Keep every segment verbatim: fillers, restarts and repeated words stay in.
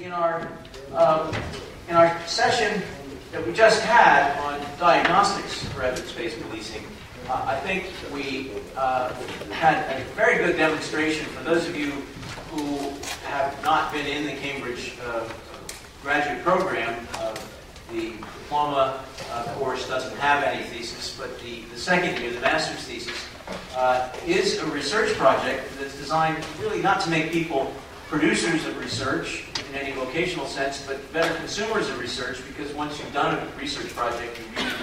in our um, in our session that we just had on diagnostics for evidence-based policing, uh, I think we uh, had a very good demonstration for those of you who have not been in the Cambridge uh, graduate program. Uh, the diploma uh, course doesn't have any thesis, but the, the second year, the master's thesis, uh, is a research project that's designed really not to make people producers of research in any vocational sense, but better consumers of research, because once you've done a research project, you read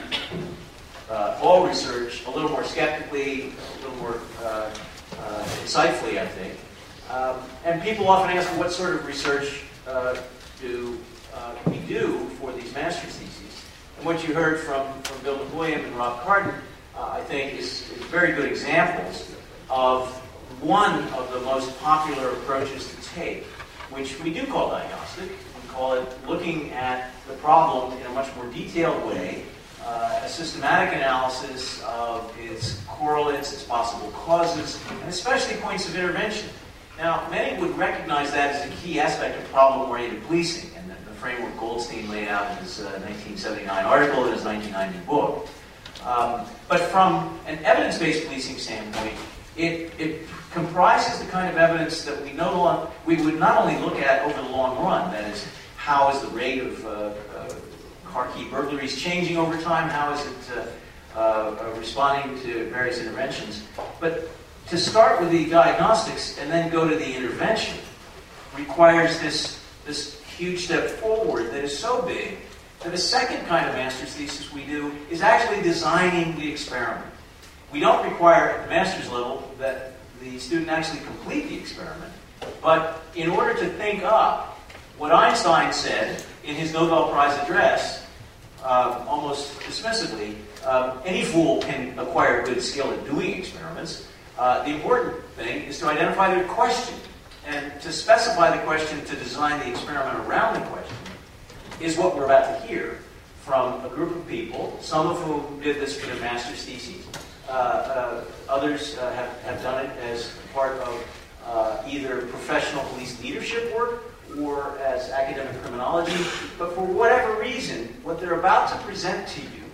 uh, all research a little more skeptically, a little more uh, uh, insightfully, I think. Um, and people often ask, what sort of research uh, do uh, we do for these master's theses? And what you heard from, from Bill McWilliam and Rob Carden, uh, I think, is, is very good examples of one of the most popular approaches to take, which we do call diagnostic. We call it looking at the problem in a much more detailed way, uh, a systematic analysis of its correlates, its possible causes, and especially points of intervention. Now, many would recognize that as a key aspect of problem-oriented policing, and the, the framework Goldstein laid out in his uh, nineteen seventy-nine article and his nineteen ninety book. Um, but from an evidence-based policing standpoint, it, it comprises the kind of evidence that we no longer, we would not only look at over the long run, that is, how is the rate of uh, uh, car key burglaries changing over time, how is it uh, uh, responding to various interventions, but to start with the diagnostics and then go to the intervention requires this, this huge step forward that is so big that the second kind of master's thesis we do is actually designing the experiment. We don't require at the master's level that the student actually complete the experiment, but in order to think up what Einstein said in his Nobel Prize address, uh, almost dismissively, um, any fool can acquire good skill at doing experiments. Uh, the important thing is to identify the question, and to specify the question, to design the experiment around the question, is what we're about to hear from a group of people, some of whom did this for their master's theses. Uh, uh, others uh, have, have done it as part of uh, either professional police leadership work or as academic criminology. But for whatever reason, what they're about to present to you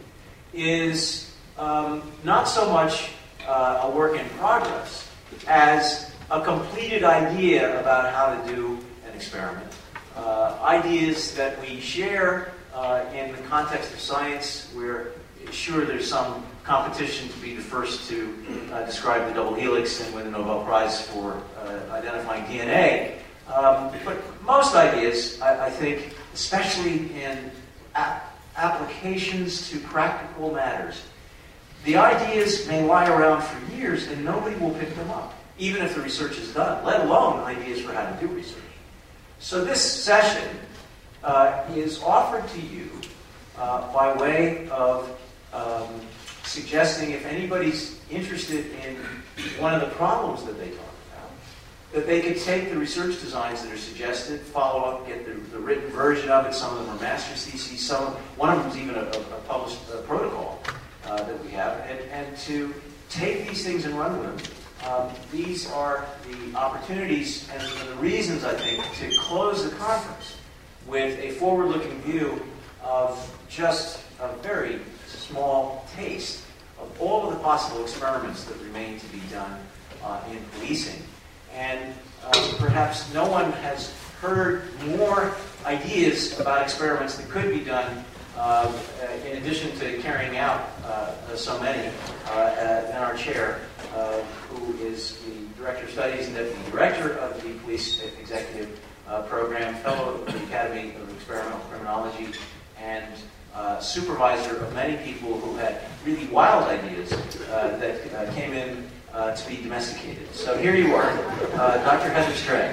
is um, not so much uh, a work in progress as a completed idea about how to do an experiment. Uh, ideas that we share uh, in the context of science, where sure there's some competition to be the first to uh, describe the double helix and win the Nobel Prize for uh, identifying D N A. Um, but most ideas, I, I think, especially in a- applications to practical matters, the ideas may lie around for years and nobody will pick them up, even if the research is done, let alone ideas for how to do research. So this session uh, is offered to you uh, by way of um, suggesting, if anybody's interested in one of the problems that they talk about, that they could take the research designs that are suggested, follow up, get the, the written version of it. Some of them are master's theses. Some, one of them is even a, a, a published uh, protocol uh, that we have, and, and to take these things and run with them. Um, these are the opportunities and the reasons, I think, to close the conference with a forward-looking view of just a very small taste of all of the possible experiments that remain to be done uh, in policing. And uh, perhaps no one has heard more ideas about experiments that could be done uh, in addition to carrying out uh, so many uh, than our chair, uh, who is the Director of Studies and Deputy Director of the Police Executive uh, Program, Fellow of the Academy of Experimental Criminology, and uh, supervisor of many people who had really wild ideas uh, that uh, came in uh, to be domesticated. So here you are, uh, Doctor Heather Stray.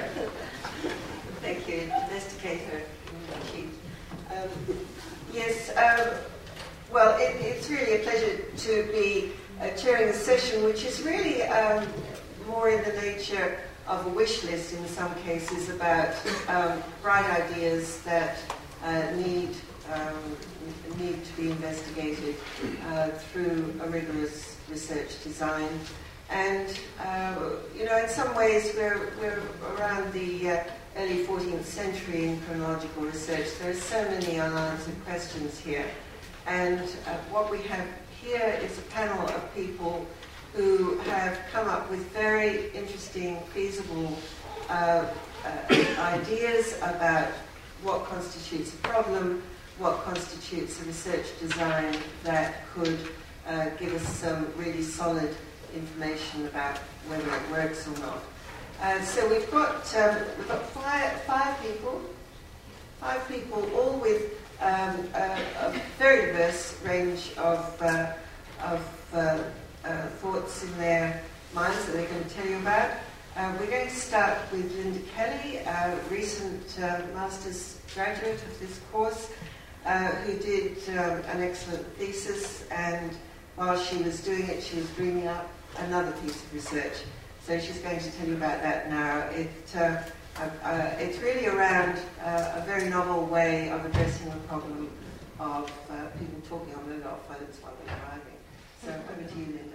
Thank you, domesticator. Um, yes, um, well, it, it's really a pleasure to be uh, chairing a session which is really um, more in the nature of a wish list in some cases about um, bright ideas that uh, need um, need to be investigated uh, through a rigorous research design. And, uh, you know, in some ways we're, we're around the uh, early fourteenth century in chronological research. There are so many unanswered questions here. And uh, what we have here is a panel of people who have come up with very interesting, feasible uh, uh, ideas about what constitutes a problem, what constitutes a research design that could uh, give us some really solid information about whether it works or not. Uh, so we've got um, we've got five, five people, five people, all with um, a, a very diverse range of uh, of uh, uh, thoughts in their minds that they're going to tell you about. Uh, we're going to start with Linda Kelly, a recent uh, master's graduate of this course, uh, who did um, an excellent thesis, and while she was doing it, she was dreaming up another piece of research. So she's going to tell you about that now. It, uh, uh, it's really around uh, a very novel way of addressing the problem of uh, people talking on mobile phones while they're driving. So over to you, Linda.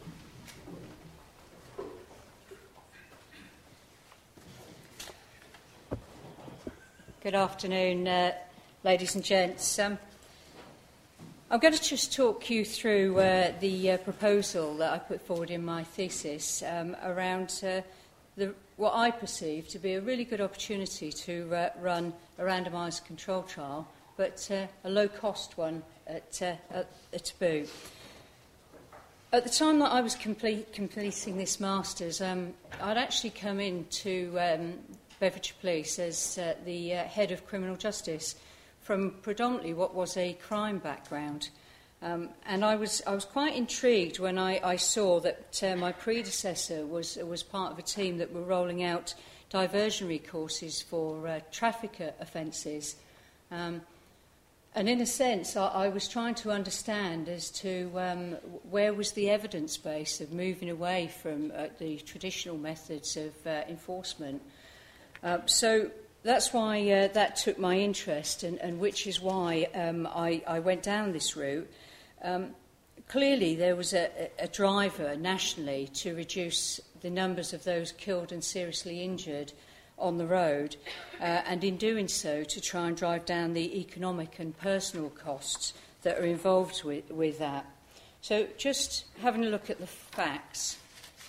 Good afternoon, uh, ladies and gents. Um, I'm going to just talk you through uh, the uh, proposal that I put forward in my thesis um, around uh, the, what I perceive to be a really good opportunity to uh, run a randomised control trial, but uh, a low-cost one at, uh, at, at Taboo. At the time that I was complete, completing this Masters, um, I'd actually come into um, Bedfordshire Police as uh, the uh, head of criminal justice from predominantly what was a crime background. Um, and I was, I was quite intrigued when I, I saw that uh, my predecessor was, was part of a team that were rolling out diversionary courses for uh, traffic offences. Um, and in a sense, I, I was trying to understand as to um, where was the evidence base of moving away from uh, the traditional methods of uh, enforcement. Uh, so that's why uh, that took my interest, and, and which is why um, I, I went down this route. Um, clearly, there was a, a driver nationally to reduce the numbers of those killed and seriously injured on the road, uh, and in doing so, to try and drive down the economic and personal costs that are involved with, with that. So, just having a look at the facts.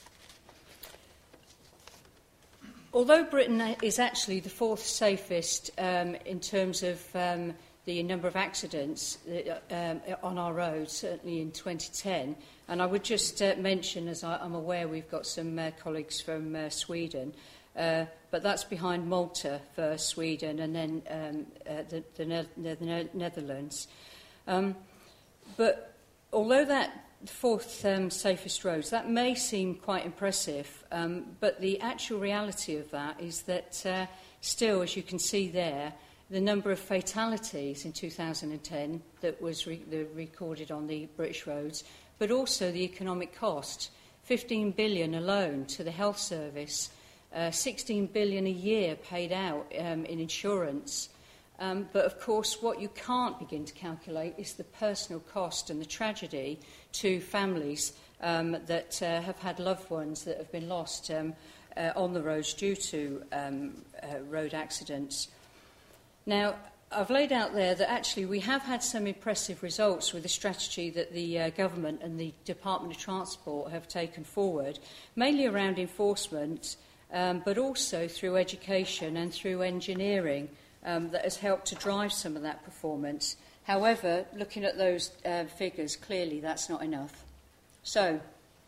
Although Britain is actually the fourth safest um, in terms of um, the number of accidents um, on our roads, certainly in twenty ten, and I would just uh, mention, as I, I'm aware we've got some uh, colleagues from uh, Sweden, uh, but that's behind Malta for Sweden and then um, uh, the, the, ne- the ne- Netherlands. Um, but although that the fourth um, safest roads, that may seem quite impressive, um, but the actual reality of that is that uh, still, as you can see there, the number of fatalities in two thousand ten that was re- the recorded on the British roads, but also the economic cost, fifteen billion alone to the health service, uh, sixteen billion a year paid out um, in insurance. Um, but, of course, what you can't begin to calculate is the personal cost and the tragedy to families um, that uh, have had loved ones that have been lost um, uh, on the roads due to um, uh, road accidents. Now, I've laid out there that actually we have had some impressive results with the strategy that the uh, government and the Department of Transport have taken forward, mainly around enforcement, um, but also through education and through engineering. Um, that has helped to drive some of that performance. However, looking at those uh, figures, clearly that's not enough. So,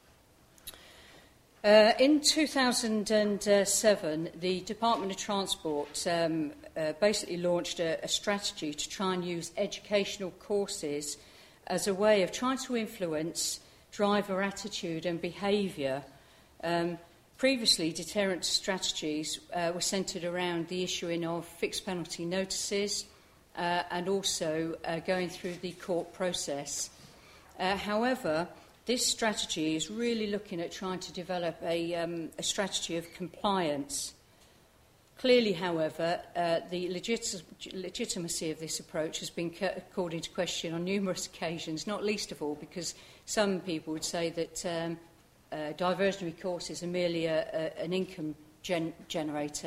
uh, in two thousand seven, the Department of Transport um, uh, basically launched a, a strategy to try and use educational courses as a way of trying to influence driver attitude and behaviour. Um, Previously, deterrent strategies uh, were centred around the issuing of fixed penalty notices uh, and also uh, going through the court process. Uh, however, this strategy is really looking at trying to develop a, um, a strategy of compliance. Clearly, however, uh, the legit- legitimacy of this approach has been ca- called into question on numerous occasions, not least of all because some people would say that um, Uh, diversionary courses are merely a, a, an income gen- generator,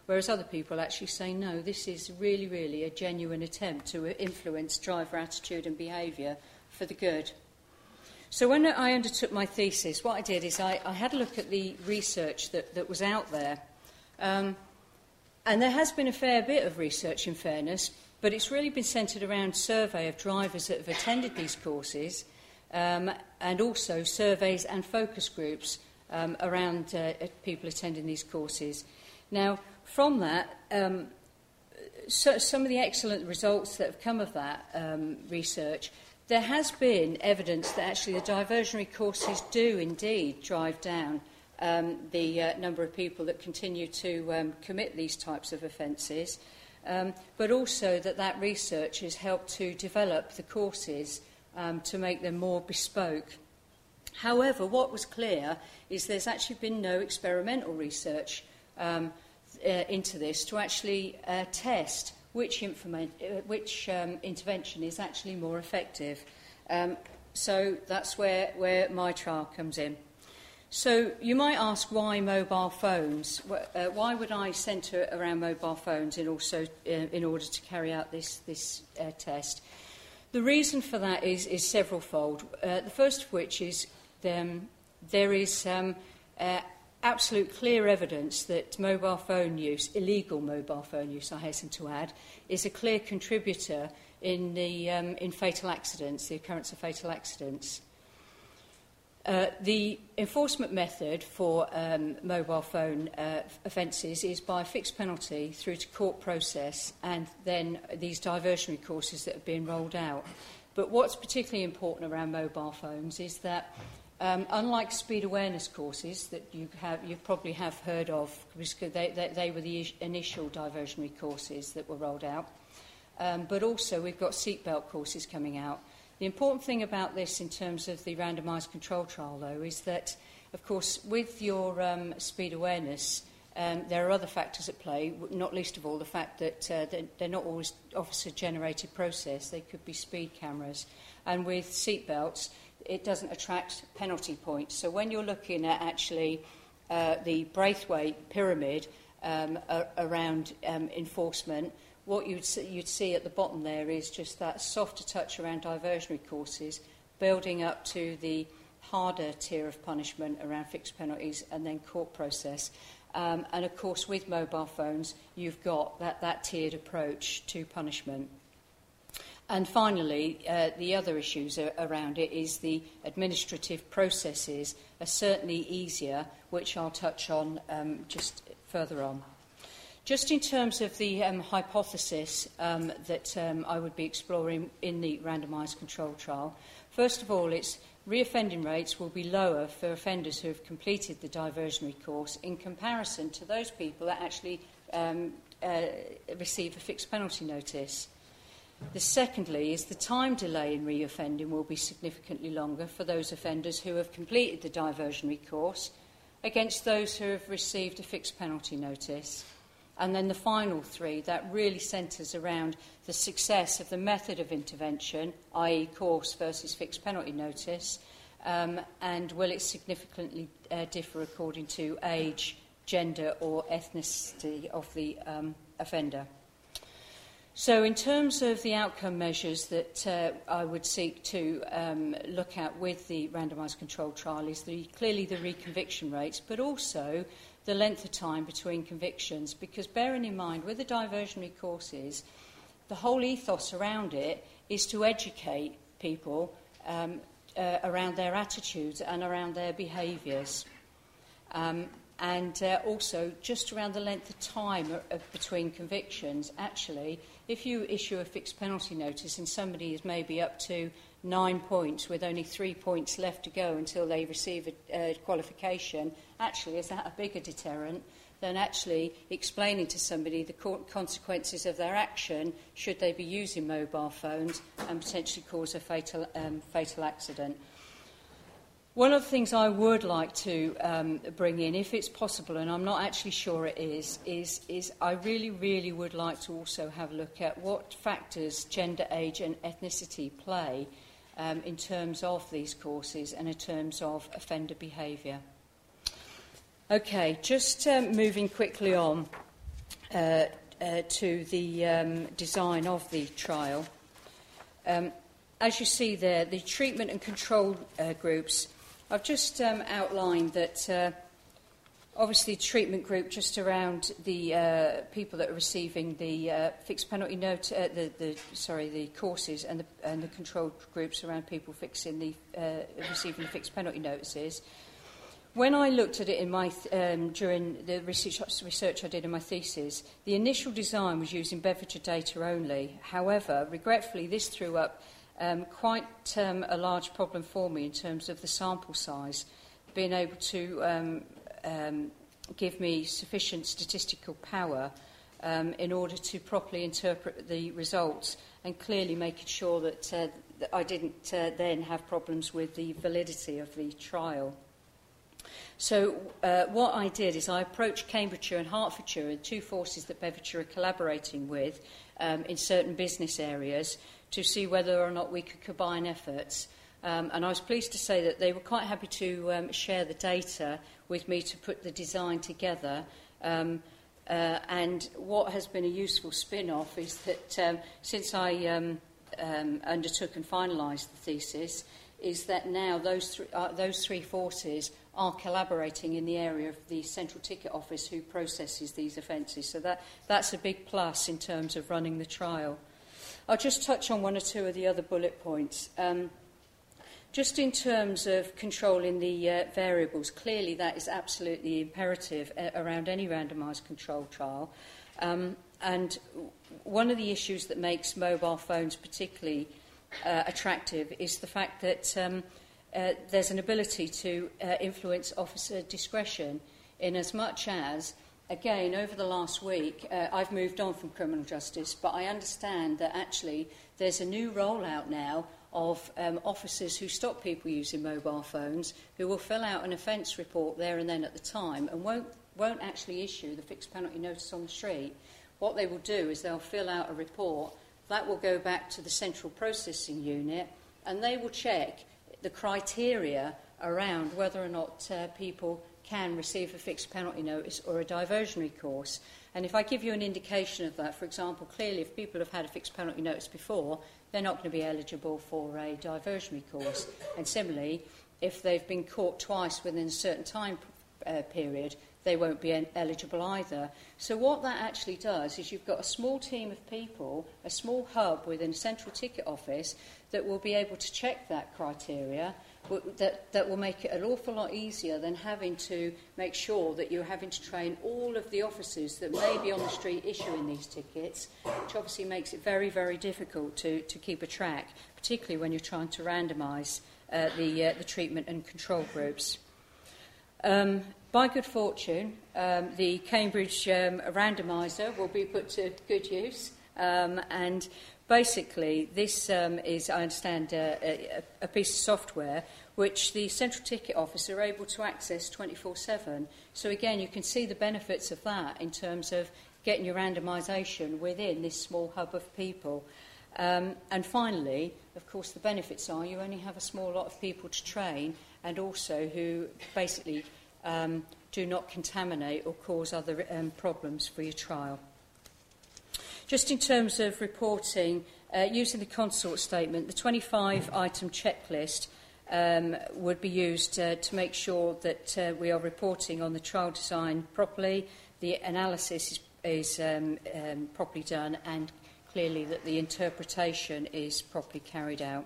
whereas other people actually say, no, this is really, really a genuine attempt to influence driver attitude and behaviour for the good. So when I undertook my thesis, what I did is I, I had a look at the research that, that was out there. Um, and there has been a fair bit of research, in fairness, but it's really been centred around survey of drivers that have attended these courses, um, and also surveys and focus groups um, around uh, people attending these courses. Now, from that, um, so, some of the excellent results that have come of that um, research, there has been evidence that actually the diversionary courses do indeed drive down um, the uh, number of people that continue to um, commit these types of offences, um, but also that that research has helped to develop the courses um, to make them more bespoke. However, what was clear is there's actually been no experimental research um, uh, into this to actually uh, test which, informa- uh, which um, intervention is actually more effective. Um, so that's where, where my trial comes in. So you might ask, why mobile phones? Uh, why would I centre around mobile phones in, also, uh, in order to carry out this, this uh, test? The reason for that is, is several-fold. Uh, the first of which is um, there is um, uh, absolute clear evidence that mobile phone use, illegal mobile phone use, I hasten to add, is a clear contributor in, the, um, in fatal accidents, the occurrence of fatal accidents. Uh, the enforcement method for um, mobile phone uh, offences is by fixed penalty through to court process and then these diversionary courses that are being rolled out. But what's particularly important around mobile phones is that Um, unlike speed awareness courses that you have, you probably have heard of, because they, they, they were the initial diversionary courses that were rolled out, um, but also we've got seatbelt courses coming out. The important thing about this in terms of the randomised control trial, though, is that, of course, with your um, speed awareness, um, there are other factors at play, not least of all the fact that uh, they're, they're not always officer-generated process. They could be speed cameras. And with seatbelts, it doesn't attract penalty points. So when you're looking at actually uh, the Braithwaite pyramid um, a- around um, enforcement, what you'd see, you'd see at the bottom there is just that softer touch around diversionary courses, building up to the harder tier of punishment around fixed penalties and then court process. Um, and of course, with mobile phones, you've got that, that tiered approach to punishment. And finally, uh, the other issues are around it is the administrative processes are certainly easier, which I'll touch on um, just further on. Just in terms of the um, hypothesis um, that um, I would be exploring in the randomised control trial, first of all, it's reoffending rates will be lower for offenders who have completed the diversionary course in comparison to those people that actually um, uh, receive a fixed penalty notice. The secondly is the time delay in reoffending will be significantly longer for those offenders who have completed the diversionary course against those who have received a fixed penalty notice. And then the final three, that really centres around the success of the method of intervention, that is course versus fixed penalty notice, um, and will it significantly uh, differ according to age, gender or ethnicity of the um, offender. So in terms of the outcome measures that uh, I would seek to um, look at with the randomised control trial is the, clearly the reconviction rates, but also the length of time between convictions, because bearing in mind with the diversionary courses, the whole ethos around it is to educate people um, uh, around their attitudes and around their behaviours. Um, and uh, also just around the length of time of, of between convictions. Actually, if you issue a fixed penalty notice and somebody is maybe up to nine points with only three points left to go until they receive a uh, qualification, actually is that a bigger deterrent than actually explaining to somebody the co- consequences of their action should they be using mobile phones and potentially cause a fatal, um, fatal accident. One of the things I would like to um, bring in, if it's possible, and I'm not actually sure it is, is, is I really, really would like to also have a look at what factors gender, age and ethnicity play um, in terms of these courses and in terms of offender behaviour. Okay, just um, moving quickly on. uh, uh, to the um, design of the trial. Um, as you see there, the treatment and control uh, groups, I've just um, outlined that uh, obviously the treatment group just around the uh, people that are receiving the uh, fixed penalty note, uh, the, the sorry, the courses, and the, and the control groups around people fixing the uh, receiving the fixed penalty notices. When I looked at it in my th- um, during the research, research I did in my thesis, the initial design was using Bedfordshire data only. However, regretfully, this threw up um, quite um, a large problem for me in terms of the sample size, being able to um, um, give me sufficient statistical power um, in order to properly interpret the results, and clearly making sure that, uh, that I didn't uh, then have problems with the validity of the trial. So uh, what I did is I approached Cambridgeshire and Hertfordshire, the two forces that Bedfordshire are collaborating with um, in certain business areas, to see whether or not we could combine efforts. Um, and I was pleased to say that they were quite happy to um, share the data with me to put the design together. Um, uh, and what has been a useful spin-off is that um, since I um, um, undertook and finalised the thesis, is that now those, th- uh, those three forces are collaborating in the area of the Central Ticket Office who processes these offences. So that, that's a big plus in terms of running the trial. I'll just touch on one or two of the other bullet points. Um, just in terms of controlling the uh, variables, clearly that is absolutely imperative uh, around any randomised controlled trial. Um, and one of the issues that makes mobile phones particularly uh, attractive is the fact that um, uh, there's an ability to uh, influence officer discretion, in as much as, again, over the last week, uh, I've moved on from criminal justice, but I understand that actually there's a new rollout now of um, officers who stop people using mobile phones, who will fill out an offence report there and then at the time, and won't, won't actually issue the fixed penalty notice on the street. What they will do is they'll fill out a report that will go back to the central processing unit, and they will check the criteria around whether or not uh, people can receive a fixed penalty notice or a diversionary course. And if I give you an indication of that, for example, clearly if people have had a fixed penalty notice before, they're not going to be eligible for a diversionary course. And similarly, if they've been caught twice within a certain time uh, period, they won't be en- eligible either. So what that actually does is you've got a small team of people, a small hub within a central ticket office that will be able to check that criteria, that, that will make it an awful lot easier than having to make sure that you're having to train all of the officers that may be on the street issuing these tickets, which obviously makes it very, very difficult to, to keep a track, particularly when you're trying to randomise uh, the, uh, the treatment and control groups. Um, by good fortune, um, the Cambridge um, randomiser will be put to good use, um, and basically this um, is, I understand, uh, a, a piece of software which the Central Ticket Office are able to access twenty-four seven. So again, you can see the benefits of that in terms of getting your randomisation within this small hub of people. Um, and finally, of course, the benefits are you only have a small lot of people to train, and also who basically um, do not contaminate or cause other um, problems for your trial. Just in terms of reporting, uh, using the consort statement, the twenty-five item checklist um, would be used uh, to make sure that uh, we are reporting on the trial design properly, the analysis is, is um, um, properly done, and clearly that the interpretation is properly carried out.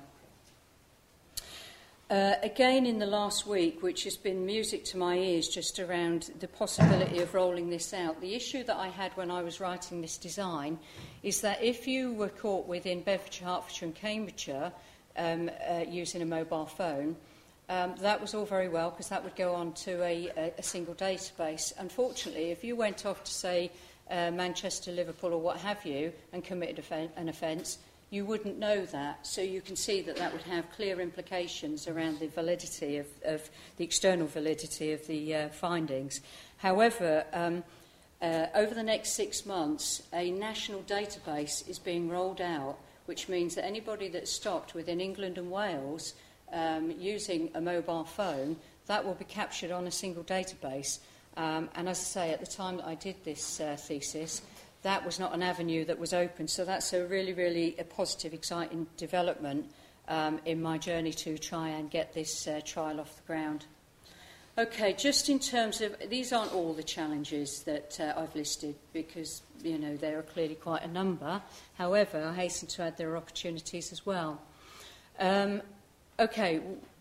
Uh, again, in the last week, which has been music to my ears just around the possibility of rolling this out, the issue that I had when I was writing this design is that if you were caught within Bedfordshire, Hertfordshire and Cambridgeshire um, uh, using a mobile phone, um, that was all very well because that would go on to a, a, a single database. Unfortunately, if you went off to, say, uh, Manchester, Liverpool or what have you and committed offen- an offence, you wouldn't know that. So you can see that that would have clear implications around the validity of, of the external validity of the uh, findings. However, um, uh, over the next six months, a national database is being rolled out, which means that anybody that's stopped within England and Wales um, using a mobile phone, that will be captured on a single database. Um, and as I say, at the time that I did this uh, thesis, that was not an avenue that was open. So that's a really, really a positive, exciting development um, in my journey to try and get this uh, trial off the ground. Okay, just in terms of, these aren't all the challenges that uh, I've listed because, you know, there are clearly quite a number. However, I hasten to add there are opportunities as well. Um, okay,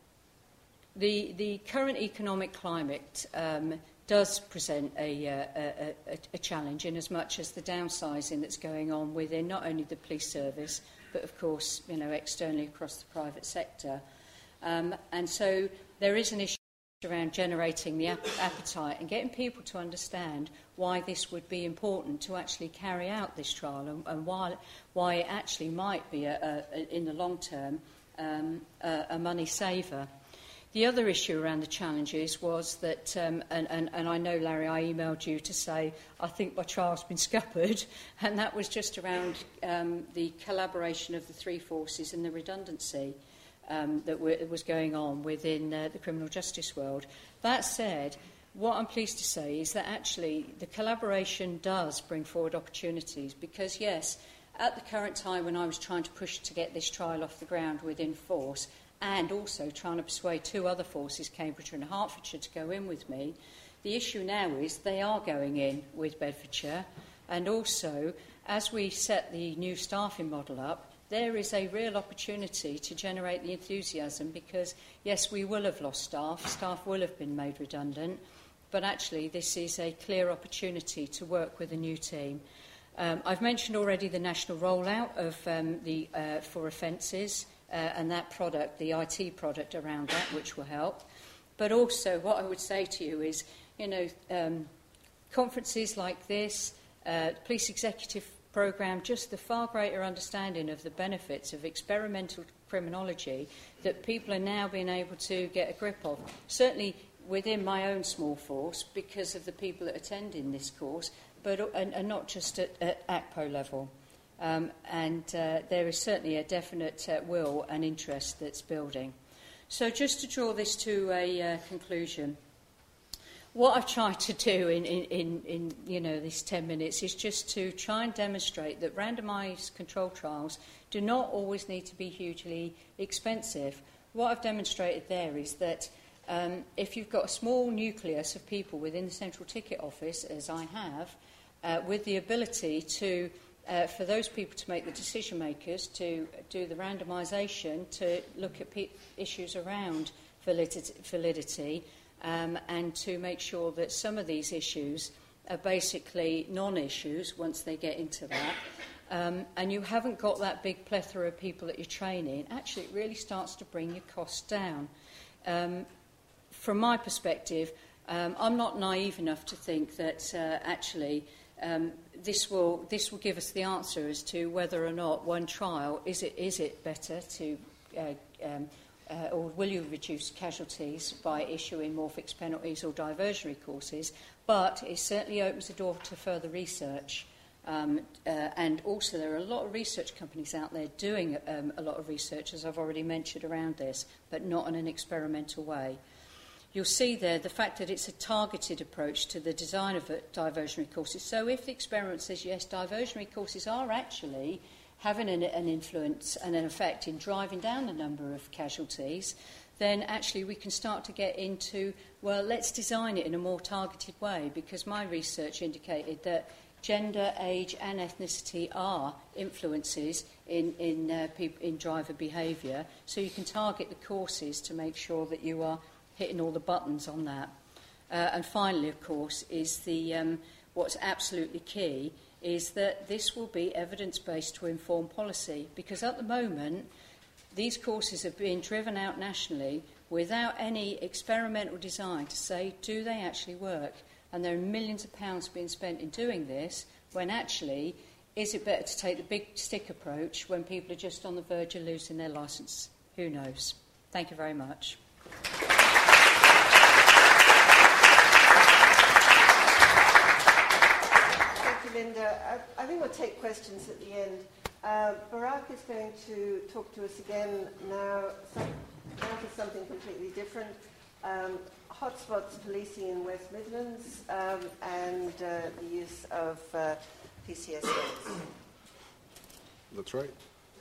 the, the current economic climate um, does present a, uh, a, a challenge in as much as the downsizing that's going on within not only the police service, but of course, you know, externally across the private sector. Um, and so there is an issue around generating the ap- appetite and getting people to understand why this would be important to actually carry out this trial and, and why, why it actually might be, a, a, in the long term, um, a, a money saver. The other issue around the challenges was that, um, and, and, and I know, Larry, I emailed you to say, I think my trial's been scuppered, and that was just around um, the collaboration of the three forces and the redundancy um, that w- was going on within uh, the criminal justice world. That said, what I'm pleased to say is that actually the collaboration does bring forward opportunities because, yes, at the current time when I was trying to push to get this trial off the ground within force, and also trying to persuade two other forces, Cambridgeshire and Hertfordshire, to go in with me. The issue now is they are going in with Bedfordshire, and also, as we set the new staffing model up, there is a real opportunity to generate the enthusiasm because, yes, we will have lost staff, staff will have been made redundant, but actually this is a clear opportunity to work with a new team. Um, I've mentioned already the national rollout of um, the uh, for offences, Uh, and that product, the I T product around that, which will help. But also, what I would say to you is, you know, um, conferences like this, uh, the Police Executive Programme, just the far greater understanding of the benefits of experimental criminology that people are now being able to get a grip of. Certainly within my own small force, because of the people that attend in this course, but and, and not just at, at A C P O level. Um, and uh, there is certainly a definite uh, will and interest that's building. So just to draw this to a uh, conclusion, what I've tried to do in, in, in, in you know, these ten minutes is just to try and demonstrate that randomised control trials do not always need to be hugely expensive. What I've demonstrated there is that um, if you've got a small nucleus of people within the central ticket office, as I have, uh, with the ability to Uh, for those people to make the decision makers to do the randomisation, to look at pe- issues around validity, validity um, and to make sure that some of these issues are basically non-issues once they get into that. Um, and you haven't got that big plethora of people that you're training. Actually, it really starts to bring your costs down. Um, from my perspective, um, I'm not naive enough to think that uh, actually Um, this will this will give us the answer as to whether or not one trial is it is it better to uh, um, uh, or will you reduce casualties by issuing more fixed penalties or diversionary courses? But it certainly opens the door to further research. Um, uh, and also there are a lot of research companies out there doing um, a lot of research, as I've already mentioned, around this, but not in an experimental way. You'll see there the fact that it's a targeted approach to the design of diversionary courses. So if the experiment says, yes, diversionary courses are actually having an, an influence and an effect in driving down the number of casualties, then actually we can start to get into, well, let's design it in a more targeted way, because my research indicated that gender, age and ethnicity are influences in, in, uh, peop- in driver behaviour. So you can target the courses to make sure that you are hitting all the buttons on that. Uh, and finally, of course, is the um, what's absolutely key is that this will be evidence-based to inform policy, because at the moment, these courses are being driven out nationally without any experimental design to say, do they actually work? And there are millions of pounds being spent in doing this, when actually, is it better to take the big stick approach when people are just on the verge of losing their licence? Who knows? Thank you very much. Linda, I, I think we'll take questions at the end. Uh, Barak is going to talk to us again now, some, now for something completely different. Um, hotspots policing in West Midlands um, and uh, the use of uh, P C S Os. That's right.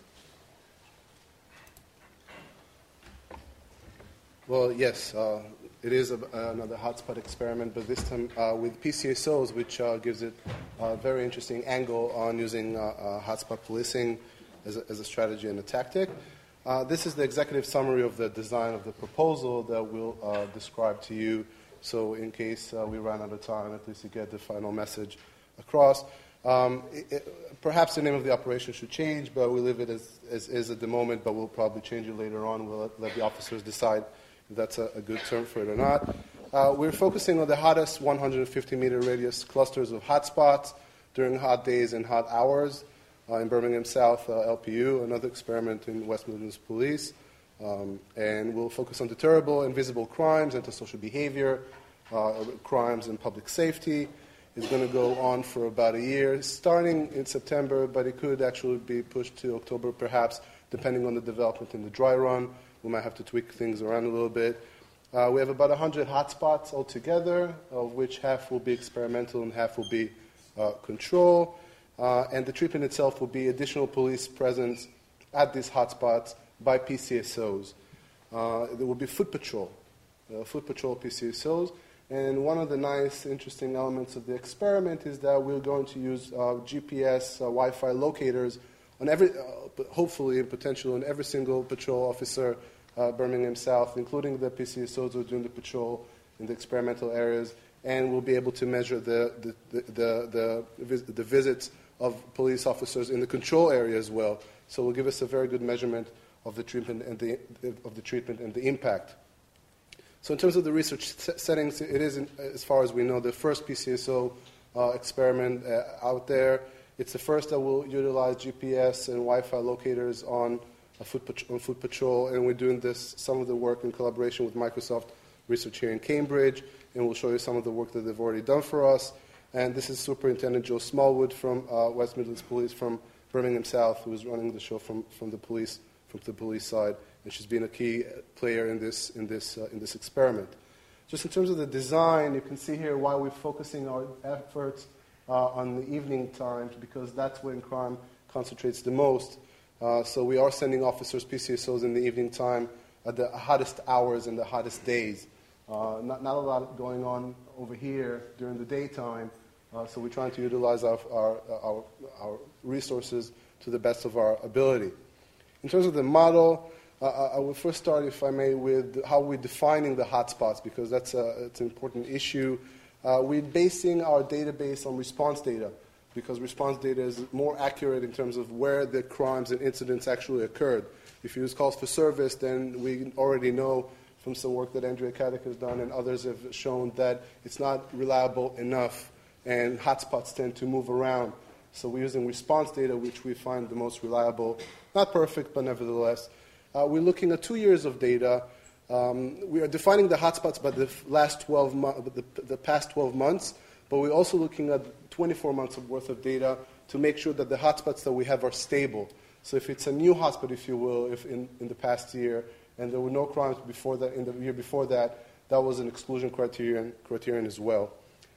Well, yes, uh, it is a, another hotspot experiment, but this time uh, with P C S Os, which uh, gives it a very interesting angle on using uh, uh, hotspot policing as a, as a strategy and a tactic. Uh, this is the executive summary of the design of the proposal that we'll uh, describe to you. So in case uh, we run out of time, at least you get the final message across. Um, it, it, perhaps the name of the operation should change, but we leave it as, as is at the moment, but we'll probably change it later on. We'll let, let the officers decide if that's a, a good term for it or not. Uh, we're focusing on the hottest one hundred fifty meter radius clusters of hotspots during hot days and hot hours. Uh, in Birmingham South, uh, L P U, another experiment in West Midlands Police. Um, and we'll focus on deterrable and visible crimes, antisocial behavior, uh, crimes and public safety. It's going to go on for about a year, starting in September, but it could actually be pushed to October perhaps, depending on the development in the dry run. We might have to tweak things around a little bit. Uh, we have about one hundred hotspots altogether, of which half will be experimental and half will be uh, control. Uh, and the treatment itself will be additional police presence at these hotspots by P C S Os. Uh, there will be foot patrol, uh, foot patrol P C S Os. And one of the nice, interesting elements of the experiment is that we're going to use uh, G P S, uh, Wi-Fi locators on every, uh, hopefully and potentially on every single patrol officer, uh, Birmingham South, including the P C S Os who are doing the patrol in the experimental areas, and we'll be able to measure the the the, the, the, the visits of police officers in the control area as well. So it will give us a very good measurement of the treatment and the of the treatment and the impact. So in terms of the research settings, it is, as far as we know, the first P C S O uh, experiment uh, out there. It's the first that will utilize G P S and Wi-Fi locators on a foot, pat- on foot patrol, and we're doing this, some of the work in collaboration with Microsoft Research here in Cambridge, and we'll show you some of the work that they've already done for us. And this is Superintendent Joe Smallwood from uh, West Midlands Police from Birmingham South, who is running the show from, from the police from the police side, and she's been a key player in this in this uh, in this experiment. Just in terms of the design, you can see here why we're focusing our efforts uh, on the evening times, because that's when crime concentrates the most. Uh, so we are sending officers, P C S Os, in the evening time at the hottest hours and the hottest days. Uh, not, not a lot going on over here during the daytime, uh, so we're trying to utilize our, our, our, our resources to the best of our ability. In terms of the model, uh, I will first start, if I may, with how we're defining the hotspots, because that's a, it's an important issue. Uh, we're basing our database on response data, because response data is more accurate in terms of where the crimes and incidents actually occurred. If you use calls for service, then we already know from some work that Andrea Caddick has done and others have shown that it's not reliable enough, and hotspots tend to move around. So we're using response data, which we find the most reliable. Not perfect, but nevertheless. Uh, we're looking at two years of data. Um, we are defining the hotspots by the last twelve mo- the, the past twelve months, but we're also looking at twenty-four months of worth of data to make sure that the hotspots that we have are stable. So if it's a new hotspot, if you will, if in, in the past year, and there were no crimes before that, in the year before that, that was an exclusion criterion, criterion as well.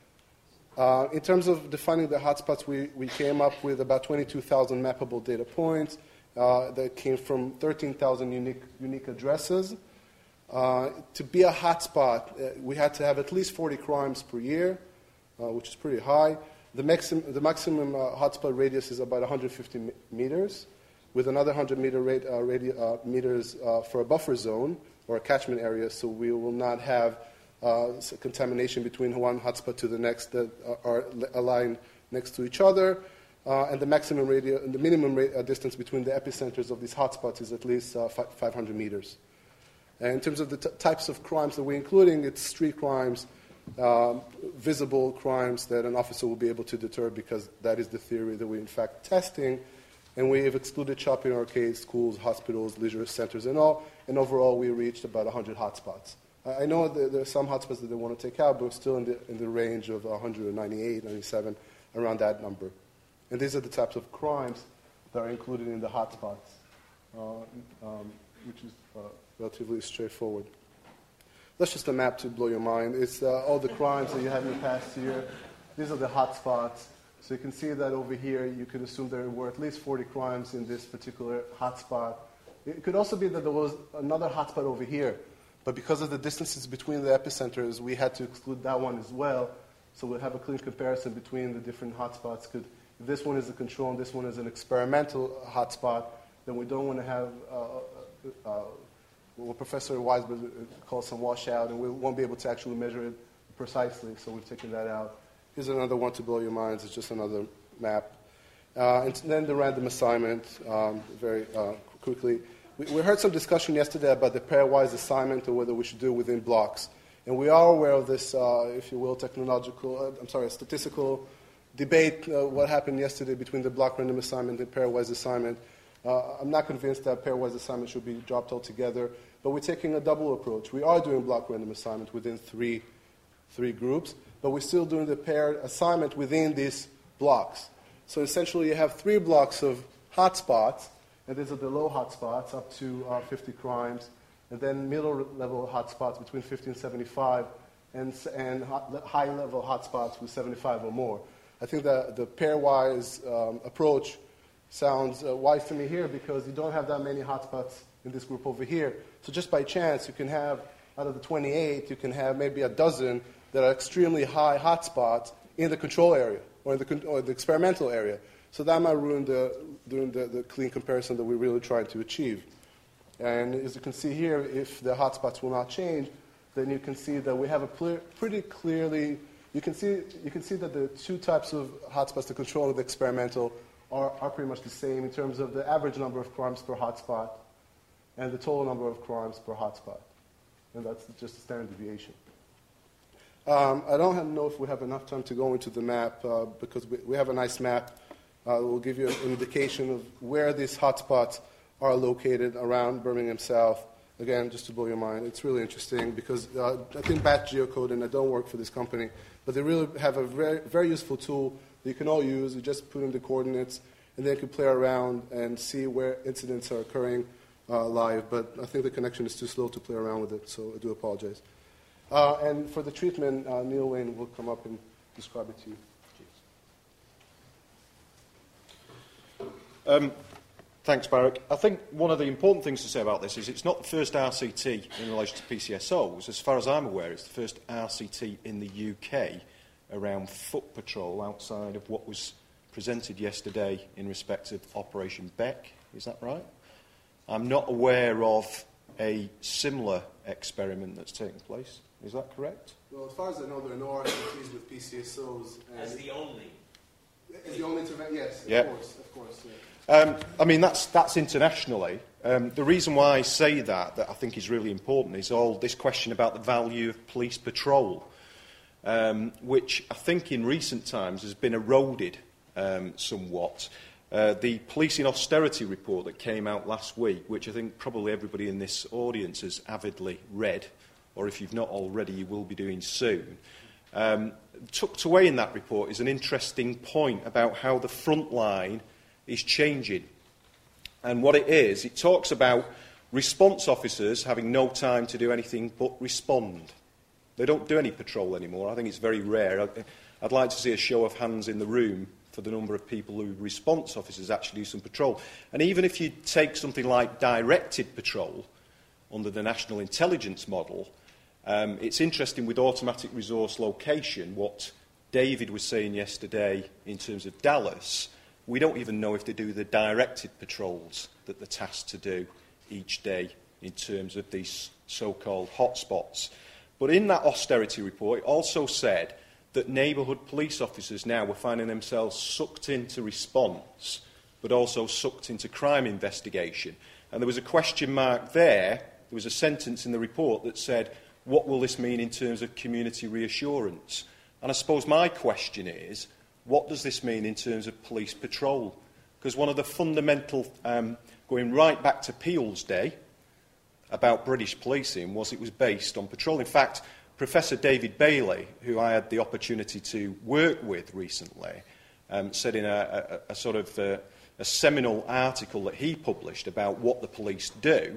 Uh, in terms of defining the hotspots, we, we came up with about twenty-two thousand mappable data points uh, that came from thirteen thousand unique, unique addresses. Uh, to be a hotspot, uh, we had to have at least forty crimes per year, uh, which is pretty high. The, maxim, the maximum uh, hotspot radius is about one hundred fifty m- meters, with another one hundred meter rate, uh, radi- uh, meters uh, for a buffer zone or a catchment area, so we will not have uh, contamination between one hotspot to the next that are aligned next to each other. Uh, and the maximum radius, the minimum ra- uh, distance between the epicenters of these hotspots is at least uh, fi- five hundred meters. And in terms of the t- types of crimes that we're including, it's street crimes, um, visible crimes that an officer will be able to deter, because that is the theory that we're in fact testing. And we have excluded shopping arcades, schools, hospitals, leisure centers, and all. And overall, we reached about one hundred hotspots. I know that there are some hotspots that they want to take out, but we're still in the, in the range of one hundred ninety-eight, ninety-seven, around that number. And these are the types of crimes that are included in the hotspots, uh, um, which is uh, relatively straightforward. That's just a map to blow your mind. It's uh, all the crimes that you have in the past year. These are the hot spots. So you can see that over here, you could assume there were at least forty crimes in this particular hotspot. It could also be that there was another hotspot over here, but because of the distances between the epicenters, we had to exclude that one as well. So we'll have a clean comparison between the different hotspots. Could, if this one is a control and this one is an experimental hotspot, then we don't want to have uh, uh, what Professor Weisberg calls some washout, and we won't be able to actually measure it precisely. So we've taken that out. Here's another one to blow your minds. It's just another map. Uh, and then the random assignment, um, very uh, quickly. We, we heard some discussion yesterday about the pairwise assignment or whether we should do it within blocks. And we are aware of this, uh, if you will, technological, uh, I'm sorry, statistical debate, uh, what happened yesterday between the block random assignment and pairwise assignment. Uh, I'm not convinced that pairwise assignment should be dropped altogether, but we're taking a double approach. We are doing block random assignment within three, three groups, but we're still doing the paired assignment within these blocks. So essentially you have three blocks of hotspots, and these are the low hotspots up to uh, fifty crimes, and then middle-level hotspots between fifty and seventy-five, and, and high-level hotspots with seventy-five or more. I think that the pairwise um, approach sounds uh, wise to me here because you don't have that many hotspots in this group over here. So just by chance, you can have, out of the twenty-eight, you can have maybe a dozen that are extremely high hotspots in the control area or in the, or the experimental area. So that might ruin the, ruin the, the clean comparison that we're really trying to achieve. And as you can see here, if the hotspots will not change, then you can see that we have a clear, pretty clearly, you can see you can see that the two types of hotspots, the control and the experimental, are, are pretty much the same in terms of the average number of crimes per hotspot and the total number of crimes per hotspot. And that's just a standard deviation. Um, I don't have, know if we have enough time to go into the map uh, because we, we have a nice map. Uh, we'll give you an indication of where these hotspots are located around Birmingham South. Again, just to blow your mind, it's really interesting because uh, I think Bat Geocoding, I don't work for this company, but they really have a very, very useful tool that you can all use. You just put in the coordinates, and then you can play around and see where incidents are occurring uh, live. But I think the connection is too slow to play around with it, so I do apologize. Uh, and for the treatment, uh, Neil Wayne will come up and describe it to you. Um, thanks, Barak. I think one of the important things to say about this is it's not the first R C T in relation to P C S Os. As far as I'm aware, it's the first R C T in the U K around foot patrol outside of what was presented yesterday in respect of Operation Beck. Is that right? I'm not aware of a similar experiment that's taking place. Is that correct? Well, as far as I know, there are no R C Ts with P C S Os. As the only. As the only intervention, yes, yeah. of course, of course. Yeah. Um, I mean, that's, that's internationally. Um, the reason why I say that, that I think is really important, is all this question about the value of police patrol, um, which I think in recent times has been eroded um, somewhat. Uh, the policing austerity report that came out last week, which I think probably everybody in this audience has avidly read, or if you've not already, you will be doing soon. Um, tucked away in that report is an interesting point about how the front line is changing. And what it is, it talks about response officers having no time to do anything but respond. They don't do any patrol anymore. I think it's very rare. I'd, I'd like to see a show of hands in the room for the number of people who response officers actually do some patrol. And even if you take something like directed patrol under the National Intelligence Model, um, it's interesting with automatic resource location, what David was saying yesterday in terms of Dallas, we don't even know if they do the directed patrols that they're tasked to do each day in terms of these so-called hotspots. But in that austerity report, it also said that neighbourhood police officers now were finding themselves sucked into response, but also sucked into crime investigation. And there was a question mark there. There was a sentence in the report that said, what will this mean in terms of community reassurance? And I suppose my question is, what does this mean in terms of police patrol? Because one of the fundamental, um, going right back to Peel's day, about British policing was it was based on patrol. In fact, Professor David Bailey, who I had the opportunity to work with recently, um, said in a, a, a sort of uh, a seminal article that he published about what the police do,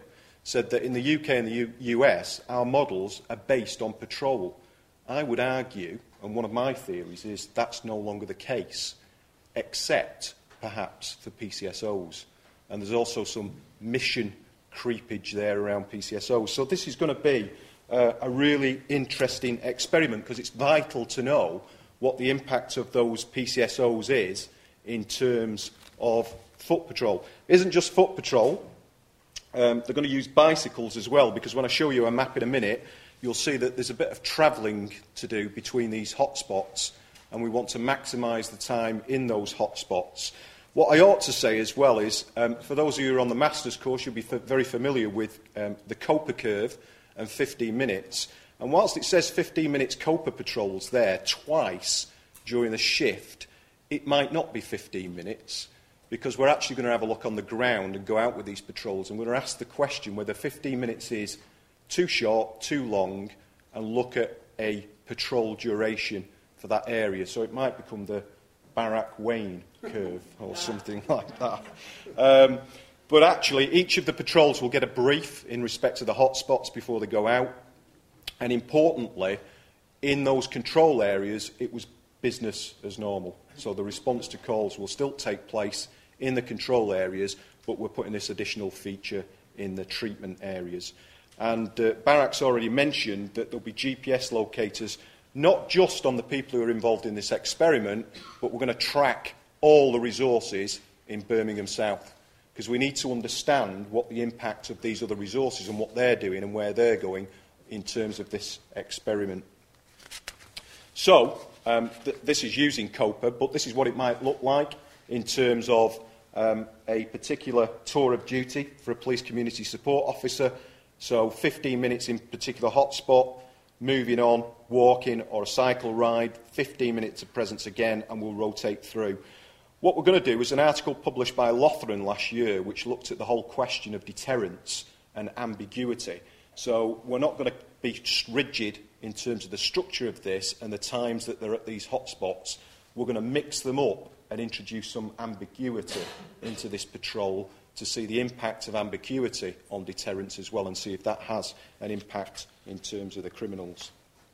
said that in the U K and the U US, our models are based on patrol. I would argue, and one of my theories is that's no longer the case, except perhaps for P C S Os. And there's also some mission creepage there around P C S Os. So this is going to be uh, a really interesting experiment, because it's vital to know what the impact of those P C S Os is in terms of foot patrol. It isn't just foot patrol. Um, they're going to use bicycles as well, because when I show you a map in a minute, you'll see that there's a bit of travelling to do between these hotspots, and we want to maximise the time in those hotspots. What I ought to say as well is, um, for those of you who are on the Masters course, you'll be f very familiar with um, the COPA curve and fifteen minutes. And whilst it says fifteen minutes COPA patrols there twice during the shift, it might not be fifteen minutes, because we're actually going to have a look on the ground and go out with these patrols, and we're going to ask the question whether fifteen minutes is too short, too long, and look at a patrol duration for that area. So it might become the Barack-Wayne curve or something like that. Um, but actually, each of the patrols will get a brief in respect to the hotspots before they go out. And importantly, in those control areas, it was business as normal. So the response to calls will still take place in the control areas, but we're putting this additional feature in the treatment areas. And uh, Barack's already mentioned that there'll be G P S locators, not just on the people who are involved in this experiment, but we're going to track all the resources in Birmingham South, because we need to understand what the impact of these other resources and what they're doing and where they're going in terms of this experiment. So, um, th this is using COPA, but this is what it might look like in terms of um, a particular tour of duty for a police community support officer. So fifteen minutes in particular hotspot, moving on, walking or a cycle ride, fifteen minutes of presence again, and we'll rotate through. What we're going to do is an article published by Lothran last year, which looked at the whole question of deterrence and ambiguity. So we're not going to be rigid in terms of the structure of this and the times that they're at these hotspots. We're going to mix them up and introduce some ambiguity into this patrol to see the impact of ambiguity on deterrence as well, and see if that has an impact in terms of the criminals.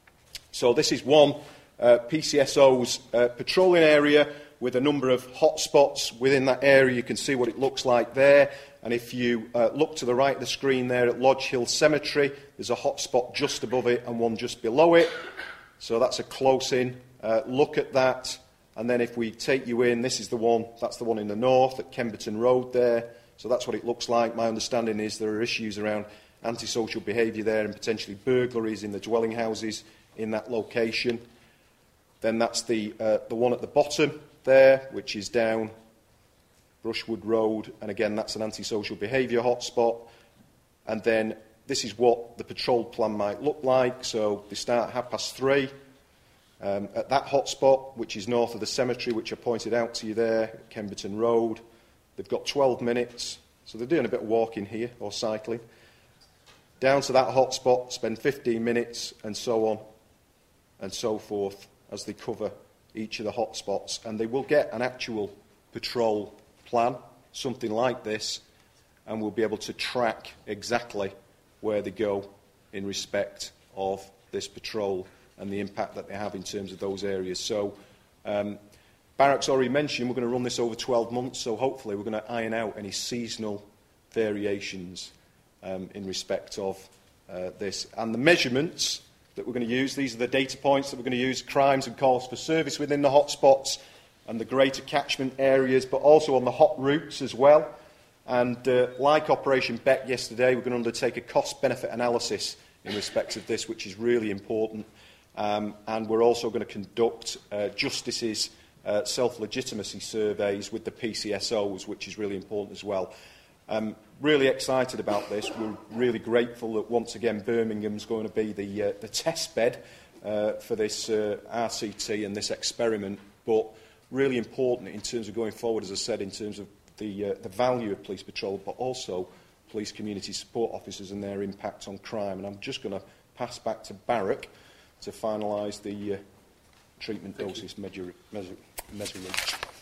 So this is one uh, P C S O's uh, patrolling area with a number of hotspots within that area. You can see what it looks like there. And if you uh, look to the right of the screen there at Lodge Hill Cemetery, there's a hotspot just above it and one just below it. So that's a close-in uh, look at that. And then if we take you in, this is the one, that's the one in the north at Kemberton Road there. So that's what it looks like. My understanding is there are issues around antisocial behaviour there and potentially burglaries in the dwelling houses in that location. Then that's the, uh, the one at the bottom there, which is down Brushwood Road, and again that's an antisocial behaviour hotspot. And then this is what the patrol plan might look like. So they start at half past three um, at that hotspot, which is north of the cemetery, which I pointed out to you there, at Kemberton Road. They've got twelve minutes, so they're doing a bit of walking here or cycling. Down to that hotspot, spend fifteen minutes, and so on and so forth as they cover each of the hotspots. And they will get an actual patrol plan, something like this, and we'll be able to track exactly where they go in respect of this patrol and the impact that they have in terms of those areas. So um, Barack's already mentioned we're going to run this over twelve months, so hopefully we're going to iron out any seasonal variations um, in respect of uh, this. And the measurements that we're going to use, these are the data points that we're going to use, crimes and calls for service within the hotspots and the greater catchment areas, but also on the hot routes as well. And uh, like Operation Beck yesterday, we're going to undertake a cost-benefit analysis in respect of this, which is really important. Um, and we're also going to conduct uh, Justice's uh, self-legitimacy surveys with the P C S Os, which is really important as well. Um, really excited about this. We're really grateful that once again Birmingham's going to be the, uh, the test bed uh, for this uh, R C T and this experiment, but really important in terms of going forward, as I said, in terms of the, uh, the value of police patrol, but also police community support officers and their impact on crime. And I'm just going to pass back to Barack to finalise the uh, treatment doses measure, measure, measurement.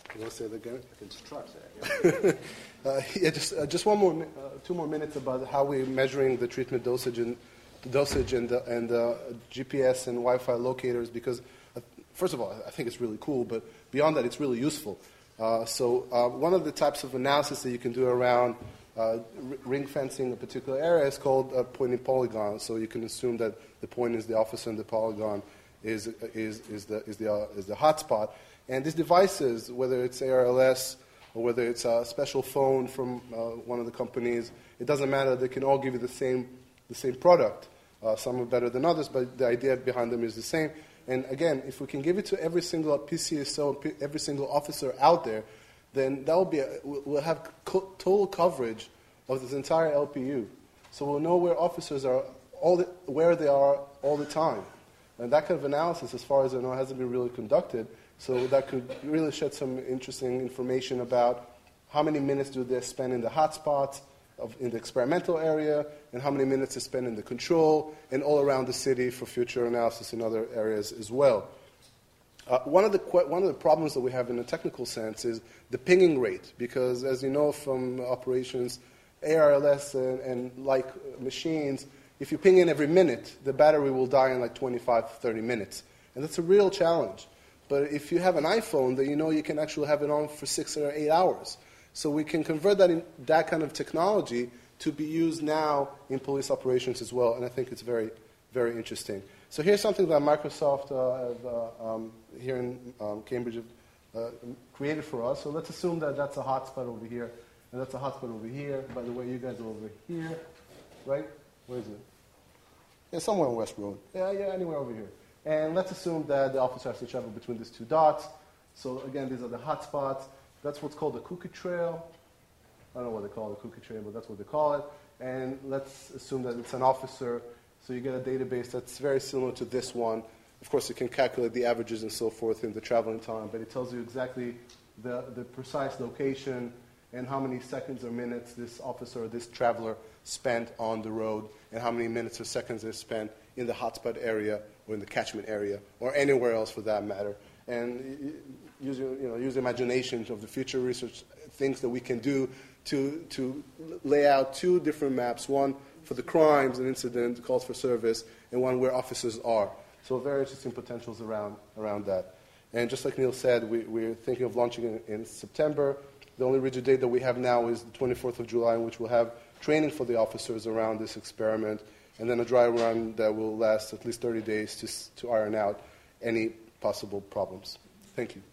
You want to say that again? I can just try to say it. Yeah. uh, yeah, just uh, just one more, mi- uh, two more minutes about how we're measuring the treatment dosage and dosage and uh, and uh, G P S and Wi-Fi locators. Because uh, first of all, I think it's really cool, but beyond that, it's really useful. Uh, so uh, one of the types of analysis that you can do around uh, ring fencing a particular area is called a pointing polygon. So you can assume that the point is the officer and the polygon is is is the is the uh, is the hotspot. And these devices, whether it's A R L S or whether it's a special phone from uh, one of the companies, it doesn't matter. They can all give you the same the same product. Uh, some are better than others, but the idea behind them is the same. And again, if we can give it to every single P C S O, every single officer out there, then that will be a, we'll have co- total coverage of this entire L P U. So we'll know where officers are, all the, where they are all the time. And that kind of analysis, as far as I know, hasn't been really conducted. So that could really shed some interesting information about how many minutes do they spend in the hotspots, of, in the experimental area, and how many minutes they spend in the control, and all around the city for future analysis in other areas as well. Uh, one of the que- one of the problems that we have in a technical sense is the pinging rate, because as you know from operations, A R L S and, and like machines, if you ping in every minute, the battery will die in like twenty-five to thirty minutes, and that's a real challenge. But if you have an iPhone, then you know you can actually have it on for six or eight hours. So we can convert that in, that kind of technology to be used now in police operations as well, and I think it's very, very interesting. So here's something that Microsoft uh, have, uh, um, here in um, Cambridge have uh, created for us. So let's assume that that's a hotspot over here, and that's a hotspot over here. By the way, you guys are over here, right? Where is it? Yeah, somewhere on West Road. Yeah, yeah, anywhere over here. And let's assume that the officer has to travel between these two dots. So again, these are the hotspots. That's what's called a cookie trail. I don't know what they call it, a cookie trail, but that's what they call it. And let's assume that it's an officer. So you get a database that's very similar to this one. Of course, you can calculate the averages and so forth in the traveling time, but it tells you exactly the, the precise location and how many seconds or minutes this officer or this traveler spent on the road, and how many minutes or seconds they spent in the hotspot area or in the catchment area or anywhere else for that matter. And use your, you know, use imagination of the future research, things that we can do to, to lay out two different maps, one for the crimes and incident, calls for service, and one where officers are. So very interesting potentials around, around that. And just like Neil said, we, we're thinking of launching in, in September. The only rigid date that we have now is the twenty-fourth of July, in which we'll have training for the officers around this experiment, and then a dry run that will last at least thirty days to, to iron out any possible problems. Thank you.